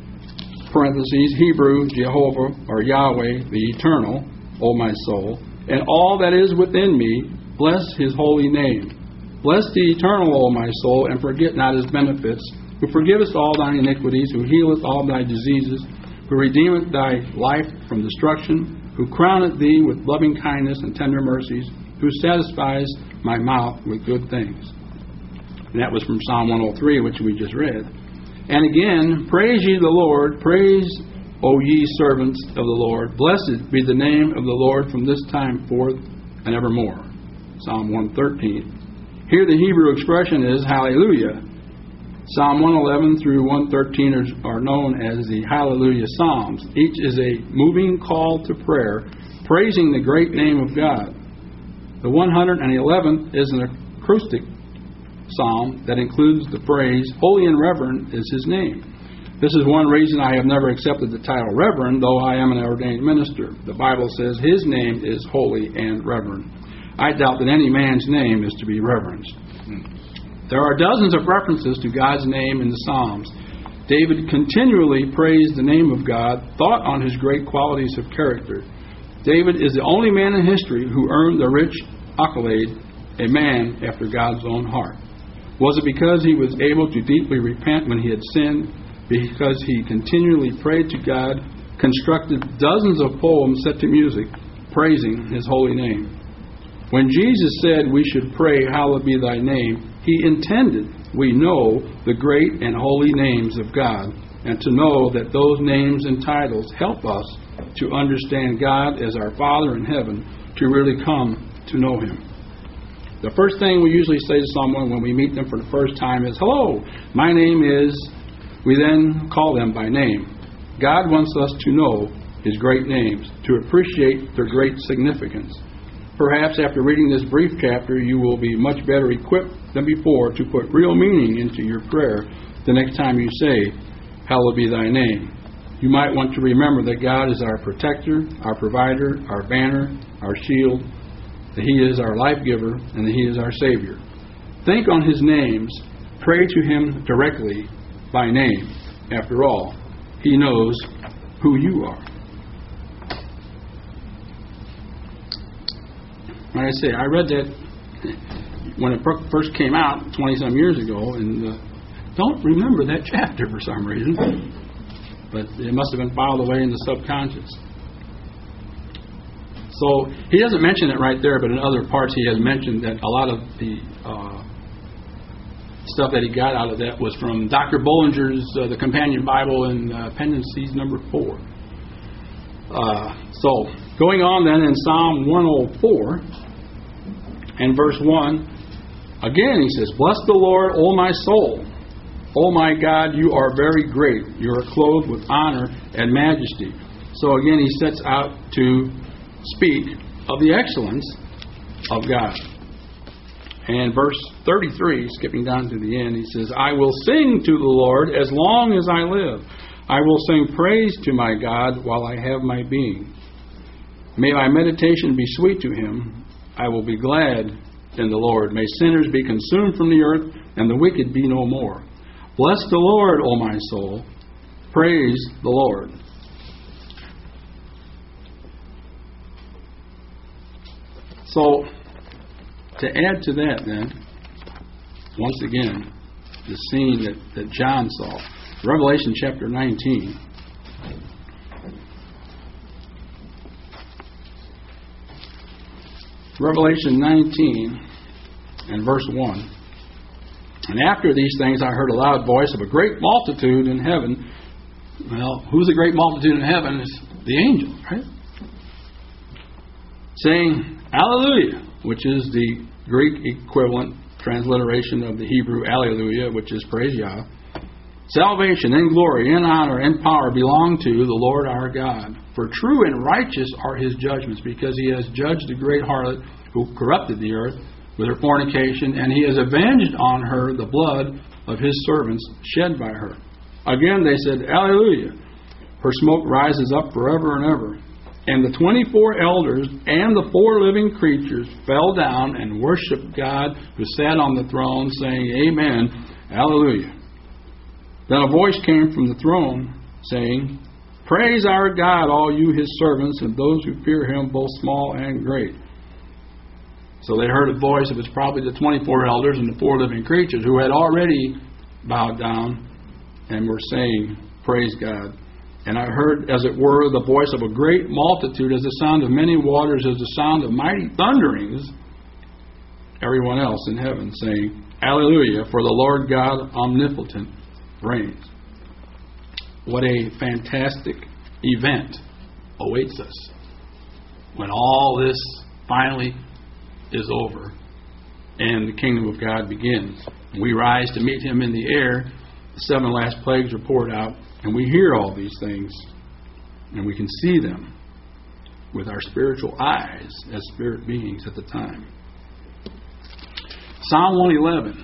Speaker 3: parentheses, Hebrew, Jehovah, or Yahweh, the Eternal, O my soul, "and all that is within me, bless His holy name. Bless the Eternal, O my soul, and forget not His benefits, who forgiveth all thine iniquities, who healeth all thy diseases, who redeemeth thy life from destruction, who crowneth thee with loving kindness and tender mercies, who satisfies my mouth with good things." And that was from Psalm one oh three, which we just read. And again, "Praise ye the Lord, praise, O ye servants of the Lord. Blessed be the name of the Lord from this time forth and evermore." Psalm one thirteen. Here the Hebrew expression is hallelujah. Psalm one eleven through one thirteen are, are known as the Hallelujah Psalms. Each is a moving call to prayer, praising the great name of God. The one hundred eleventh is an acrostic psalm that includes the phrase, "Holy and reverend is His name." This is one reason I have never accepted the title reverend, though I am an ordained minister. The Bible says His name is holy and reverend. I doubt that any man's name is to be reverenced. There are dozens of references to God's name in the Psalms. David continually praised the name of God, thought on His great qualities of character. David is the only man in history who earned the rich accolade, "a man after God's own heart." Was it because he was able to deeply repent when he had sinned? Because he continually prayed to God, constructed dozens of poems set to music, praising His holy name? When Jesus said we should pray, "Hallowed be thy name," He intended we know the great and holy names of God, and to know that those names and titles help us to understand God as our Father in heaven, to really come to know Him. The first thing we usually say to someone when we meet them for the first time is, "Hello, my name is," we then call them by name. God wants us to know His great names, to appreciate their great significance. Perhaps after reading this brief chapter, you will be much better equipped than before to put real meaning into your prayer the next time you say, "Hallowed be thy name." You might want to remember that God is our protector, our provider, our banner, our shield, that He is our life giver, and that He is our Savior. Think on His names. Pray to Him directly by name. After all, He knows who you are. Like I say, I read that when it first came out twenty-some years ago, and uh, don't remember that chapter for some reason. But it must have been filed away in the subconscious. So he doesn't mention it right there, but in other parts he has mentioned that a lot of the uh, stuff that he got out of that was from Doctor Bollinger's uh, The Companion Bible in uh, Appendices number four. Uh, so going on then in Psalm one oh four and verse one, again he says, "Bless the Lord, O my soul. O my God, you are very great. You are clothed with honor and majesty." So again he sets out to speak of the excellence of God. And verse thirty-three, skipping down to the end, he says, "I will sing to the Lord as long as I live. I will sing praise to my God while I have my being. May my meditation be sweet to Him. I will be glad in the Lord. May sinners be consumed from the earth, and the wicked be no more. Bless the Lord, O my soul. Praise the Lord. So, to add to that then, once again, the scene that, that John saw. Revelation chapter nineteen. Revelation nineteen and verse one. And after these things I heard a loud voice of a great multitude in heaven. Well, who's a great multitude in heaven? It's the angels, right? Saying, Alleluia, which is the Greek equivalent transliteration of the Hebrew Alleluia, which is praise Yah. Salvation and glory and honor and power belong to the Lord our God. For true and righteous are his judgments, because he has judged the great harlot who corrupted the earth with her fornication, and he has avenged on her the blood of his servants shed by her. Again they said, Alleluia. Her smoke rises up forever and ever. And the twenty-four elders and the four living creatures fell down and worshipped God who sat on the throne, saying, Amen, Alleluia. Then a voice came from the throne, saying, Praise our God, all you his servants, and those who fear him, both small and great. So they heard a voice. It was probably the twenty-four elders and the four living creatures who had already bowed down and were saying, Praise God. And I heard, as it were, the voice of a great multitude, as the sound of many waters, as the sound of mighty thunderings. Everyone else in heaven saying, Alleluia, for the Lord God omnipotent reigns. What a fantastic event awaits us when all this finally is over and the kingdom of God begins. We rise to meet him in the air. The seven last plagues are poured out, and we hear all these things, and we can see them with our spiritual eyes as spirit beings at the time. Psalm one eleven.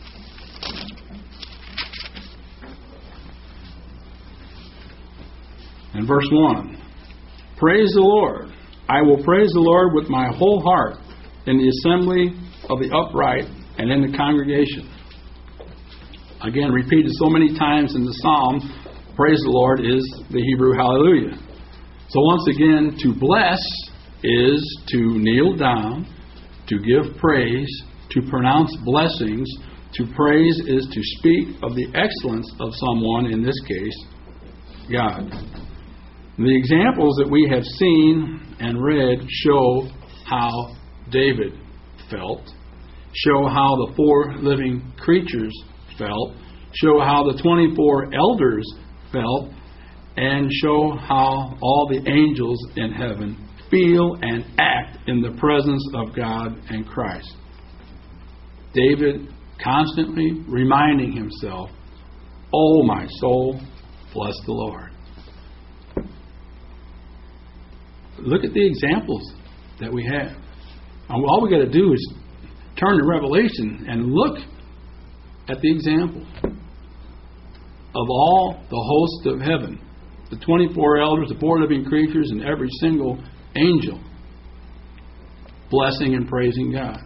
Speaker 3: And verse one. Praise the Lord. I will praise the Lord with my whole heart in the assembly of the upright and in the congregation. Again, repeated so many times in the Psalm, praise the Lord is the Hebrew hallelujah. So once again, to bless is to kneel down, to give praise, to pronounce blessings. To praise is to speak of the excellence of someone, in this case, God. The examples that we have seen and read show how David felt, show how the four living creatures felt, show how the twenty-four elders felt, and show how all the angels in heaven feel and act in the presence of God and Christ. David constantly reminding himself, "Oh, my soul, bless the Lord." Look at the examples that we have. And all we got to do is turn to Revelation and look at the example of all the hosts of heaven, the twenty-four elders, the four living creatures, and every single angel blessing and praising God,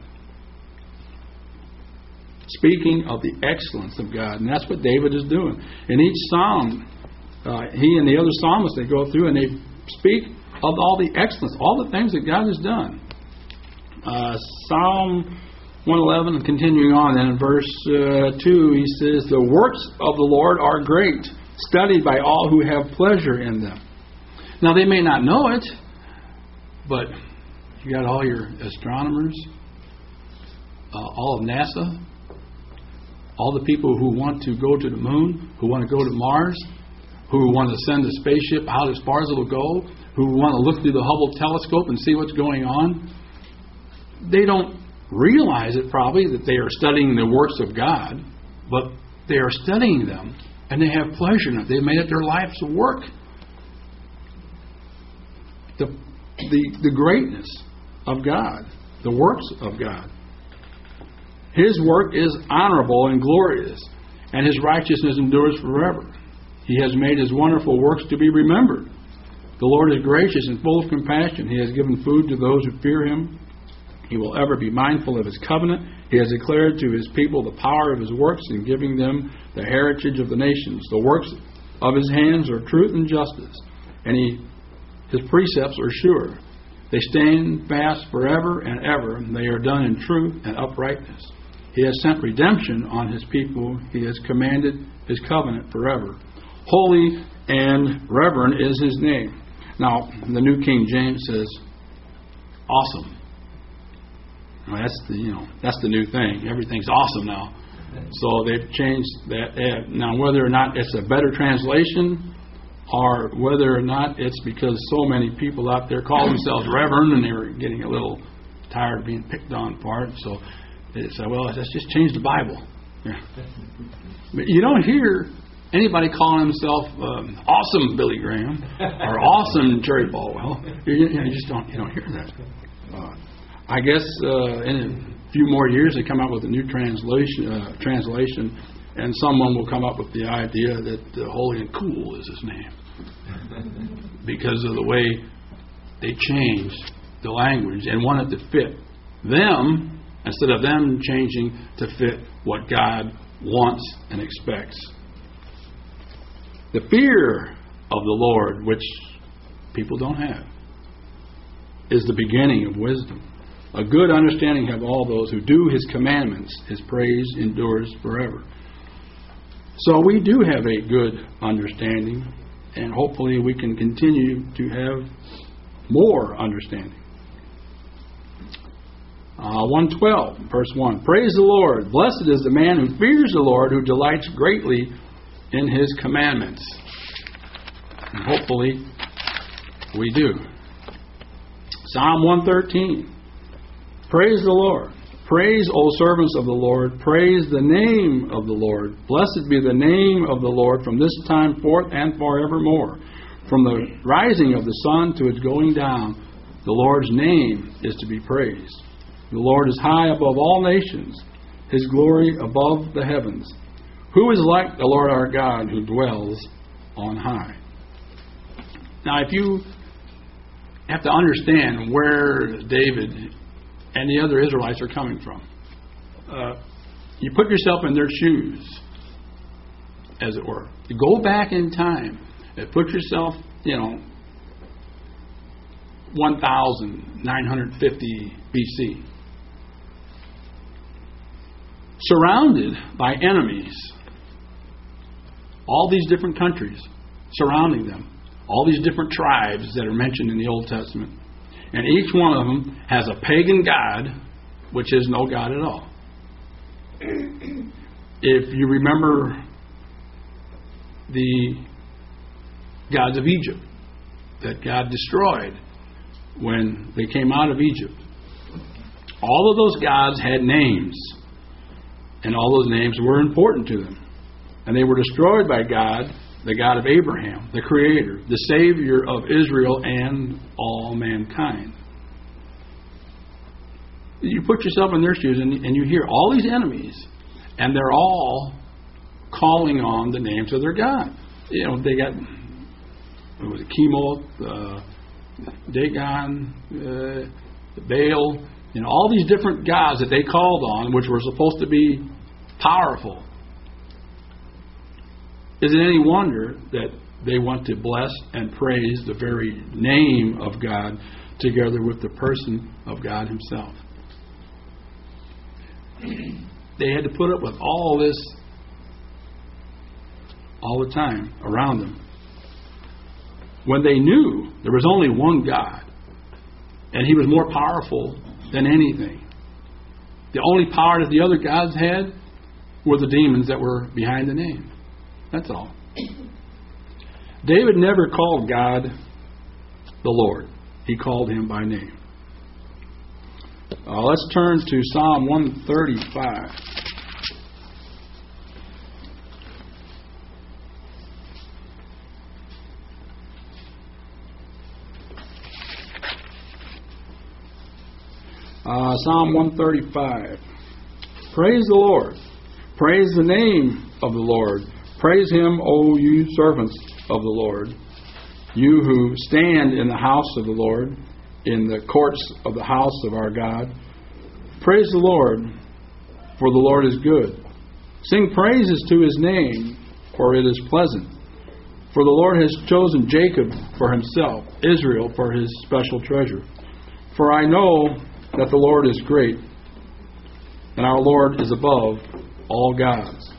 Speaker 3: speaking of the excellence of God. And that's what David is doing. In each psalm, uh, he and the other psalmists, they go through and they speak of all the excellence, all the things that God has done. Uh, Psalm one eleven, and continuing on, and in verse uh, two, he says, "The works of the Lord are great, studied by all who have pleasure in them." Now, they may not know it, but you got all your astronomers, uh, all of NASA, all the people who want to go to the moon, who want to go to Mars, who want to send a spaceship out as far as it'll go, who want to look through the Hubble telescope and see what's going on. They don't realize it probably that they are studying the works of God, but they are studying them and they have pleasure in it. They've made it their life's work. The, the, the greatness of God, the works of God. His work is honorable and glorious, and His righteousness endures forever. He has made His wonderful works to be remembered. The Lord is gracious and full of compassion. He has given food to those who fear Him. He will ever be mindful of His covenant. He has declared to His people the power of His works in giving them the heritage of the nations. The works of His hands are truth and justice, and he, His precepts are sure. They stand fast forever and ever, and they are done in truth and uprightness. He has sent redemption on His people. He has commanded His covenant forever. Holy and reverend is His name. Now, the New King James says, awesome. Now, that's the you know that's the new thing. Everything's awesome now. So they've changed that. Now, whether or not it's a better translation, or whether or not it's because so many people out there call themselves reverend and they're getting a little tired of being picked on for it. So they say, well, let's just change the Bible. Yeah. But you don't hear anybody calling himself um, awesome Billy Graham or awesome Jerry Falwell. You, you just don't you don't hear that. Uh, I guess uh, in a few more years they come out with a new translation, uh, translation, and someone will come up with the idea that uh, Holy and Cool is His name because of the way they changed the language and wanted to fit them instead of them changing to fit what God wants and expects. The fear of the Lord, which people don't have, is the beginning of wisdom. A good understanding have all those who do His commandments. His praise endures forever. So we do have a good understanding, and hopefully we can continue to have more understanding. Uh, one twelve, verse one. Praise the Lord. Blessed is the man who fears the Lord, who delights greatly in His commandments. And hopefully we do. Psalm one thirteen. Praise the Lord. Praise, O servants of the Lord. Praise the name of the Lord. Blessed be the name of the Lord from this time forth and forevermore. From the rising of the sun to its going down, the Lord's name is to be praised. The Lord is high above all nations, His glory above the heavens. Who is like the Lord our God, who dwells on high? Now, if you have to understand where David and the other Israelites are coming from, uh, you put yourself in their shoes, as it were. You go back in time and put yourself, you know, one thousand nine hundred fifty B C, surrounded by enemies, all these different countries surrounding them, all these different tribes that are mentioned in the Old Testament. And each one of them has a pagan god, which is no God at all. If you remember the gods of Egypt that God destroyed when they came out of Egypt, all of those gods had names, and all those names were important to them. And they were destroyed by God, the God of Abraham, the Creator, the Savior of Israel and all mankind. You put yourself in their shoes and, and you hear all these enemies, and they're all calling on the names of their God. You know, they got, what was it, Chemoth, uh, Dagon, uh, Baal, you know, all these different gods that they called on, which were supposed to be powerful. Is it any wonder that they want to bless and praise the very name of God together with the person of God Himself? They had to put up with all this all the time around them, when they knew there was only one God, and He was more powerful than anything. The only power that the other gods had were the demons that were behind the name. That's all. David never called God the Lord. He called Him by name. Uh, let's turn to Psalm one thirty-five. Uh, Psalm one thirty-five. Praise the Lord. Praise the name of the Lord. Praise Him, O you servants of the Lord, you who stand in the house of the Lord, in the courts of the house of our God. Praise the Lord, for the Lord is good. Sing praises to His name, for it is pleasant. For the Lord has chosen Jacob for Himself, Israel for His special treasure. For I know that the Lord is great, and our Lord is above all gods.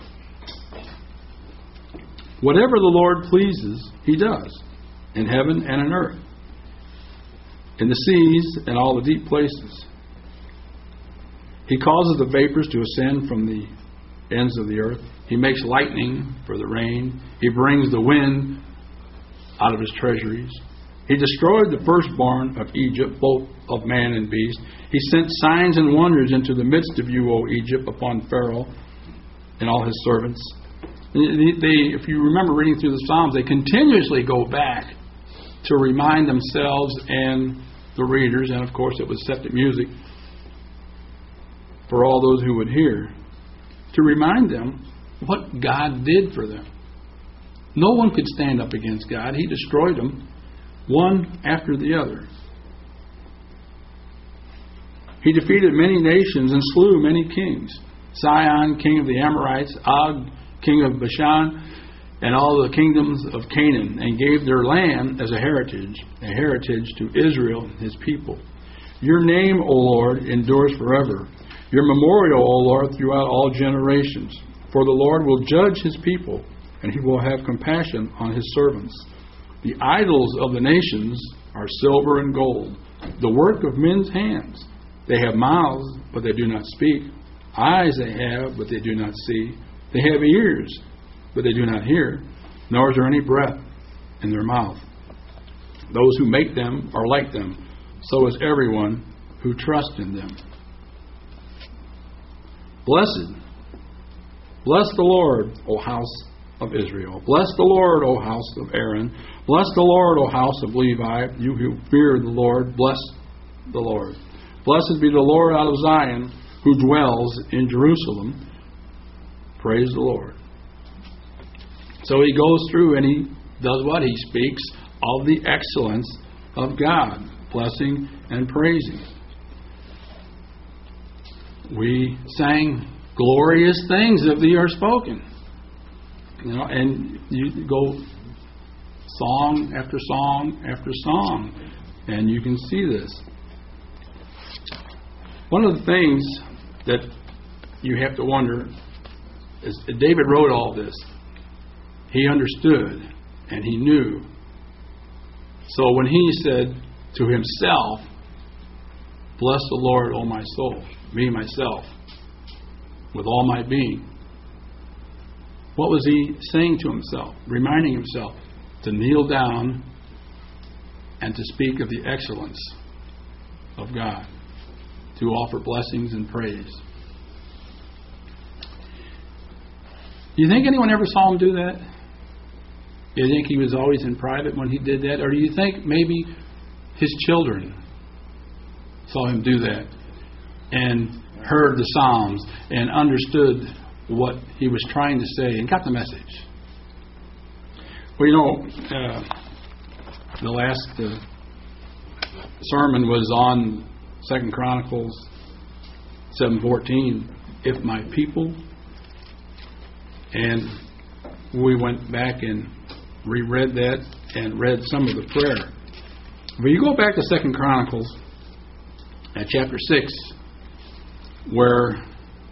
Speaker 3: Whatever the Lord pleases, He does, in heaven and on earth, in the seas and all the deep places. He causes the vapors to ascend from the ends of the earth. He makes lightning for the rain. He brings the wind out of His treasuries. He destroyed the firstborn of Egypt, both of man and beast. He sent signs and wonders into the midst of you, O Egypt, upon Pharaoh and all his servants. They, they, if you remember reading through the Psalms, they continuously go back to remind themselves and the readers, and of course it was set to music for all those who would hear, to remind them what God did for them. No one could stand up against God. He destroyed them one after the other. He defeated many nations and slew many kings. Sihon, king of the Amorites, Og, king of Bashan, and all the kingdoms of Canaan, and gave their land as a heritage, a heritage to Israel, His people. Your name, O Lord, endures forever. Your memorial, O Lord, throughout all generations. For the Lord will judge His people, and He will have compassion on His servants. The idols of the nations are silver and gold, the work of men's hands. They have mouths, but they do not speak. Eyes they have, but they do not see. They have ears, but they do not hear, nor is there any breath in their mouth. Those who make them are like them. So is everyone who trusts in them. Blessed, bless the Lord, O house of Israel. Bless the Lord, O house of Aaron. Bless the Lord, O house of Levi. You who fear the Lord, bless the Lord. Blessed be the Lord out of Zion, who dwells in Jerusalem. Praise the Lord. So he goes through and he does what? He speaks of the excellence of God, blessing and praising. We sang glorious things of thee are spoken. You know, and you go song after song after song, and you can see this. One of the things that you have to wonder is David wrote all this. He understood and he knew. So when he said to himself, bless the Lord, O my soul, me, myself, with all my being, what was he saying to himself? Reminding himself to kneel down and to speak of the excellence of God, to offer blessings and praise. Do you think anyone ever saw him do that? Do you think he was always in private when he did that? Or do you think maybe his children saw him do that and heard the Psalms and understood what he was trying to say and got the message? Well, you know, uh, the last uh, sermon was on Second Chronicles seven fourteen. If my people, and we went back and reread that and read some of the prayer. When you go back to Second Chronicles at chapter six, where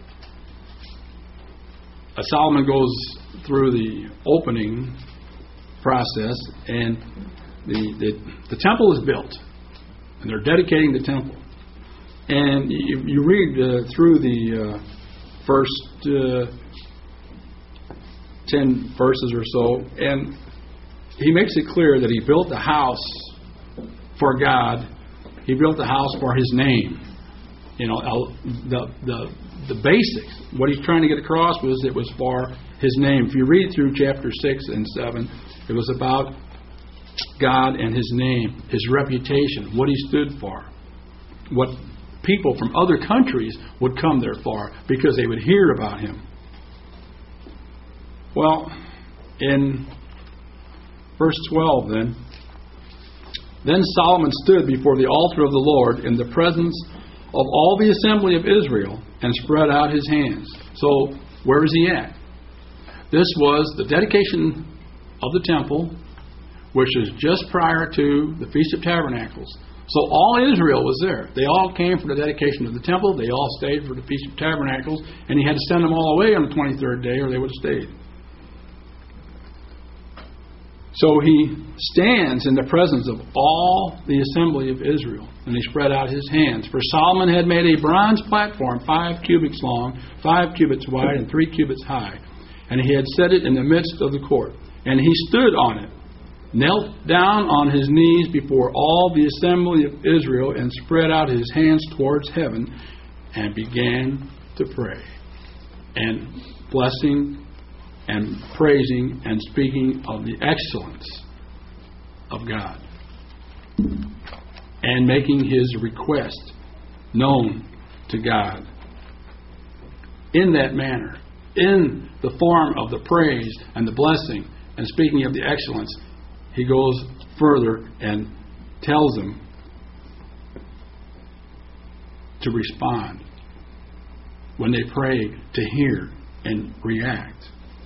Speaker 3: Solomon goes through the opening process, and the, the the temple is built, and they're dedicating the temple. And you, you read uh, through the uh, first uh, ten verses or so, and he makes it clear that he built the house for God. He built the house for His name. You know, the the the basics. What he's trying to get across was it was for His name. If you read through chapter six and seven, it was about God and His name, His reputation, what He stood for, what people from other countries would come there for because they would hear about Him. Well, in verse twelve then, then Solomon stood before the altar of the Lord in the presence of all the assembly of Israel, and spread out his hands. So, where is he at? This was the dedication of the temple, which is just prior to the Feast of Tabernacles. So all Israel was there. They all came for the dedication of the temple. They all stayed for the Feast of Tabernacles. And he had to send them all away on the twenty-third day or they would have stayed. So he stands in the presence of all the assembly of Israel. And he spread out his hands. For Solomon had made a bronze platform, five cubits long, five cubits wide, and three cubits high. And he had set it in the midst of the court. And he stood on it, knelt down on his knees before all the assembly of Israel, and spread out his hands towards heaven, and began to pray, and blessing and praising and speaking of the excellence of God, and making his request known to God in that manner, in the form of the praise and the blessing and speaking of the excellence. He goes further and tells them to respond when they pray, to hear and react.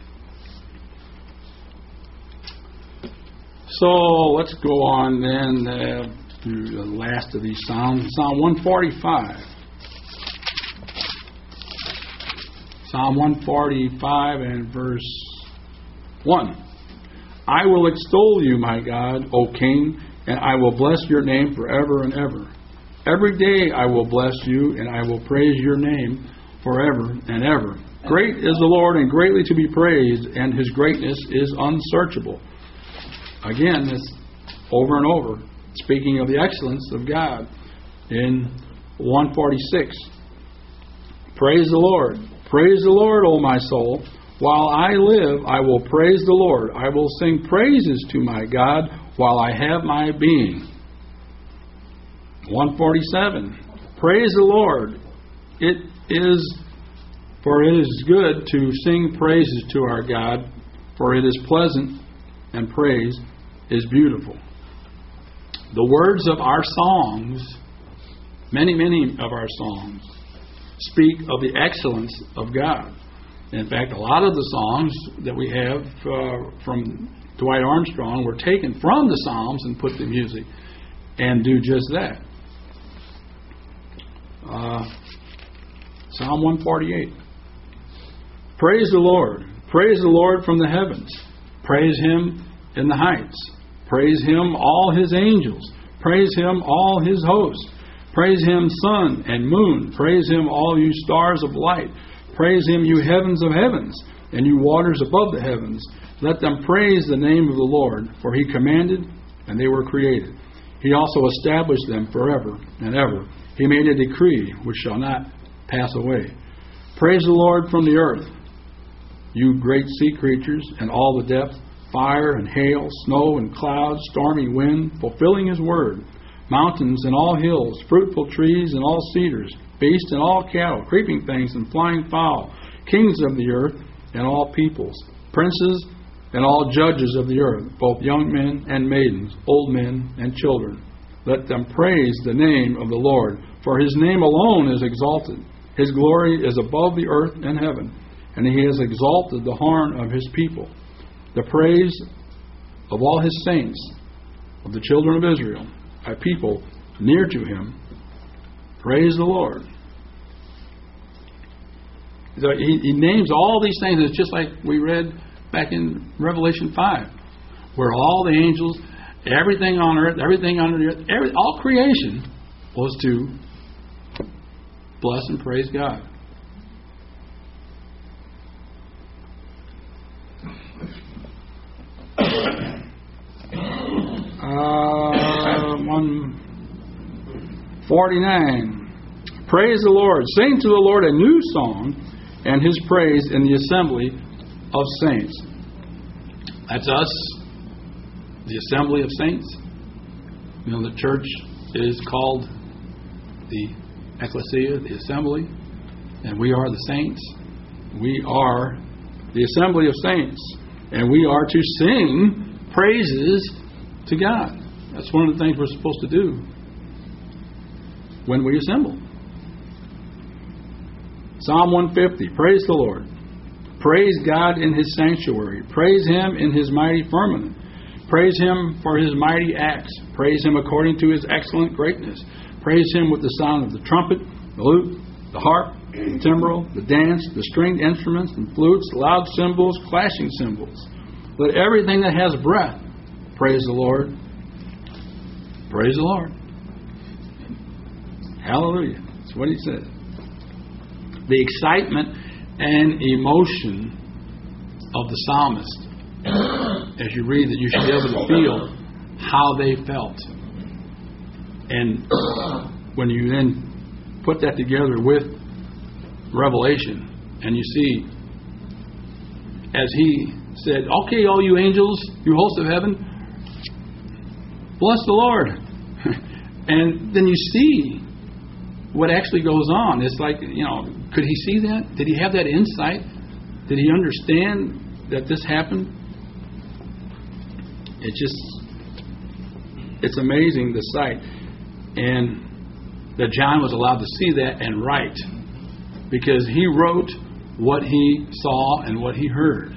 Speaker 3: So let's go on then uh, to the last of these Psalms, Psalm one forty-five. Psalm one forty-five and verse one. I will extol you, my God, O King, and I will bless your name forever and ever. Every day I will bless you, and I will praise your name forever and ever. Great is the Lord, and greatly to be praised, and his greatness is unsearchable. Again, this over and over, speaking of the excellence of God. In one forty-six, praise the Lord. Praise the Lord, O my soul. While I live, I will praise the Lord. I will sing praises to my God while I have my being. one forty-seven. Praise the Lord. It is, for it is good to sing praises to our God, for it is pleasant, and praise is beautiful. The words of our songs, many, many of our songs, speak of the excellence of God. In fact, a lot of the songs that we have uh, from Dwight Armstrong were taken from the Psalms and put to music and do just that. Uh, Psalm one forty-eight. Praise the Lord. Praise the Lord from the heavens. Praise him in the heights. Praise him, all his angels. Praise him, all his hosts. Praise him, sun and moon. Praise him, all you stars of light. Praise him, you heavens of heavens, and you waters above the heavens. Let them praise the name of the Lord, for he commanded, and they were created. He also established them forever and ever. He made a decree which shall not pass away. Praise the Lord from the earth, you great sea creatures, and all the depth, fire and hail, snow and clouds, stormy wind, fulfilling his word. Mountains and all hills, fruitful trees and all cedars, beasts and all cattle, creeping things and flying fowl, kings of the earth and all peoples, princes and all judges of the earth, both young men and maidens, old men and children. Let them praise the name of the Lord, for his name alone is exalted. His glory is above the earth and heaven, and he has exalted the horn of his people. The praise of all his saints, of the children of Israel, a people near to him. Praise the Lord. So he, he names all these things. It's just like we read back in Revelation five, where all the angels, everything on earth, everything under the earth, every, all creation was to bless and praise God. Uh, one forty-nine. Praise the Lord. Sing to the Lord a new song, and his praise in the assembly of saints. That's us, the assembly of saints. You know, the church is called the ecclesia, the assembly, and we are the saints. We are the assembly of saints, and we are to sing praises to God. That's one of the things we're supposed to do when we assemble. Psalm one fifty, praise the Lord. Praise God in His sanctuary. Praise Him in His mighty firmament. Praise Him for His mighty acts. Praise Him according to His excellent greatness. Praise Him with the sound of the trumpet, the lute, the harp, the timbrel, the dance, the stringed instruments and flutes, loud cymbals, clashing cymbals. Let everything that has breath praise the Lord. Praise the Lord. Hallelujah. That's what He says. The excitement and emotion of the psalmist, as you read that, you should be able to feel how they felt. And when you then put that together with Revelation, and you see, as He said, okay, all you angels, you hosts of heaven, bless the Lord. And then you see what actually goes on. It's like, you know, could he see that? Did he have that insight? Did he understand that this happened? It just, it's amazing, the sight. And that John was allowed to see that and write, because he wrote what he saw and what he heard.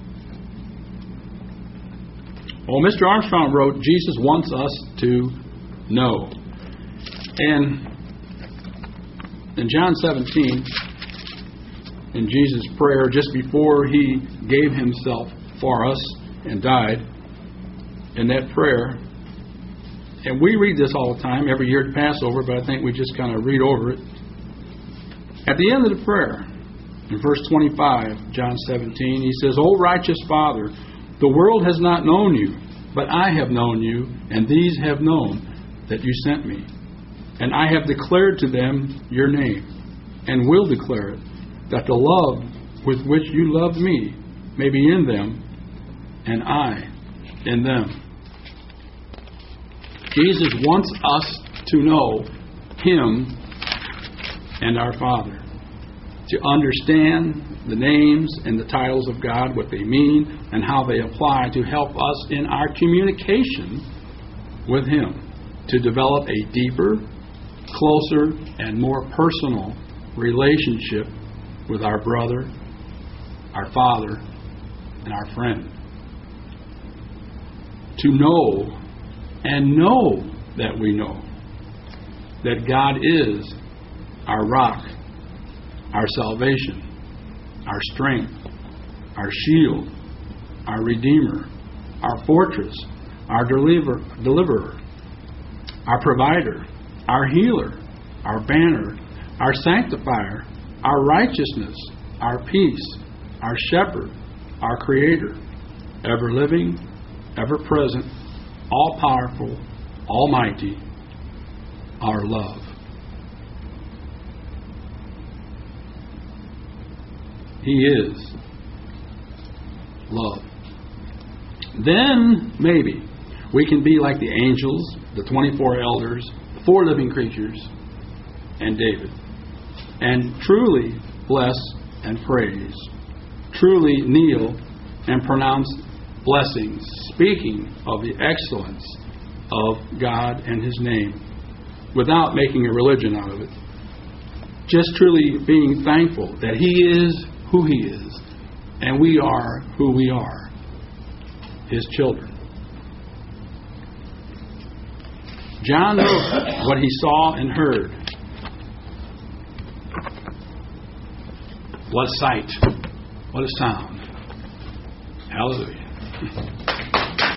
Speaker 3: Well, Mister Armstrong wrote, Jesus wants us to know. And in John seventeen, in Jesus' prayer, just before He gave Himself for us and died, in that prayer, and we read this all the time, every year at Passover, but I think we just kind of read over it. At the end of the prayer, in verse twenty-five, John seventeen, He says, O righteous Father, the world has not known You, but I have known You, and these have known that You sent Me. And I have declared to them Your name, and will declare it, that the love with which You loved Me may be in them, and I in them. Jesus wants us to know Him and our Father, to understand the names and the titles of God, what they mean, and how they apply to help us in our communication with Him, to develop a deeper, closer, and more personal relationship with our brother, our Father, and our friend. To know and know that we know that God is our rock, our salvation, our strength, our shield, our Redeemer, our fortress, our deliver, deliverer, our provider, our healer, our banner, our sanctifier, our righteousness, our peace, our shepherd, our creator, ever living, ever present, all powerful, almighty, our love. He is love. Then maybe we can be like the angels, the twenty-four elders, four living creatures, and David, and truly bless and praise, truly kneel and pronounce blessings, speaking of the excellence of God and His name, without making a religion out of it. Just truly being thankful that He is who He is, and we are who we are, His children. John wrote what he saw and heard. What a sight. What a sound. Hallelujah.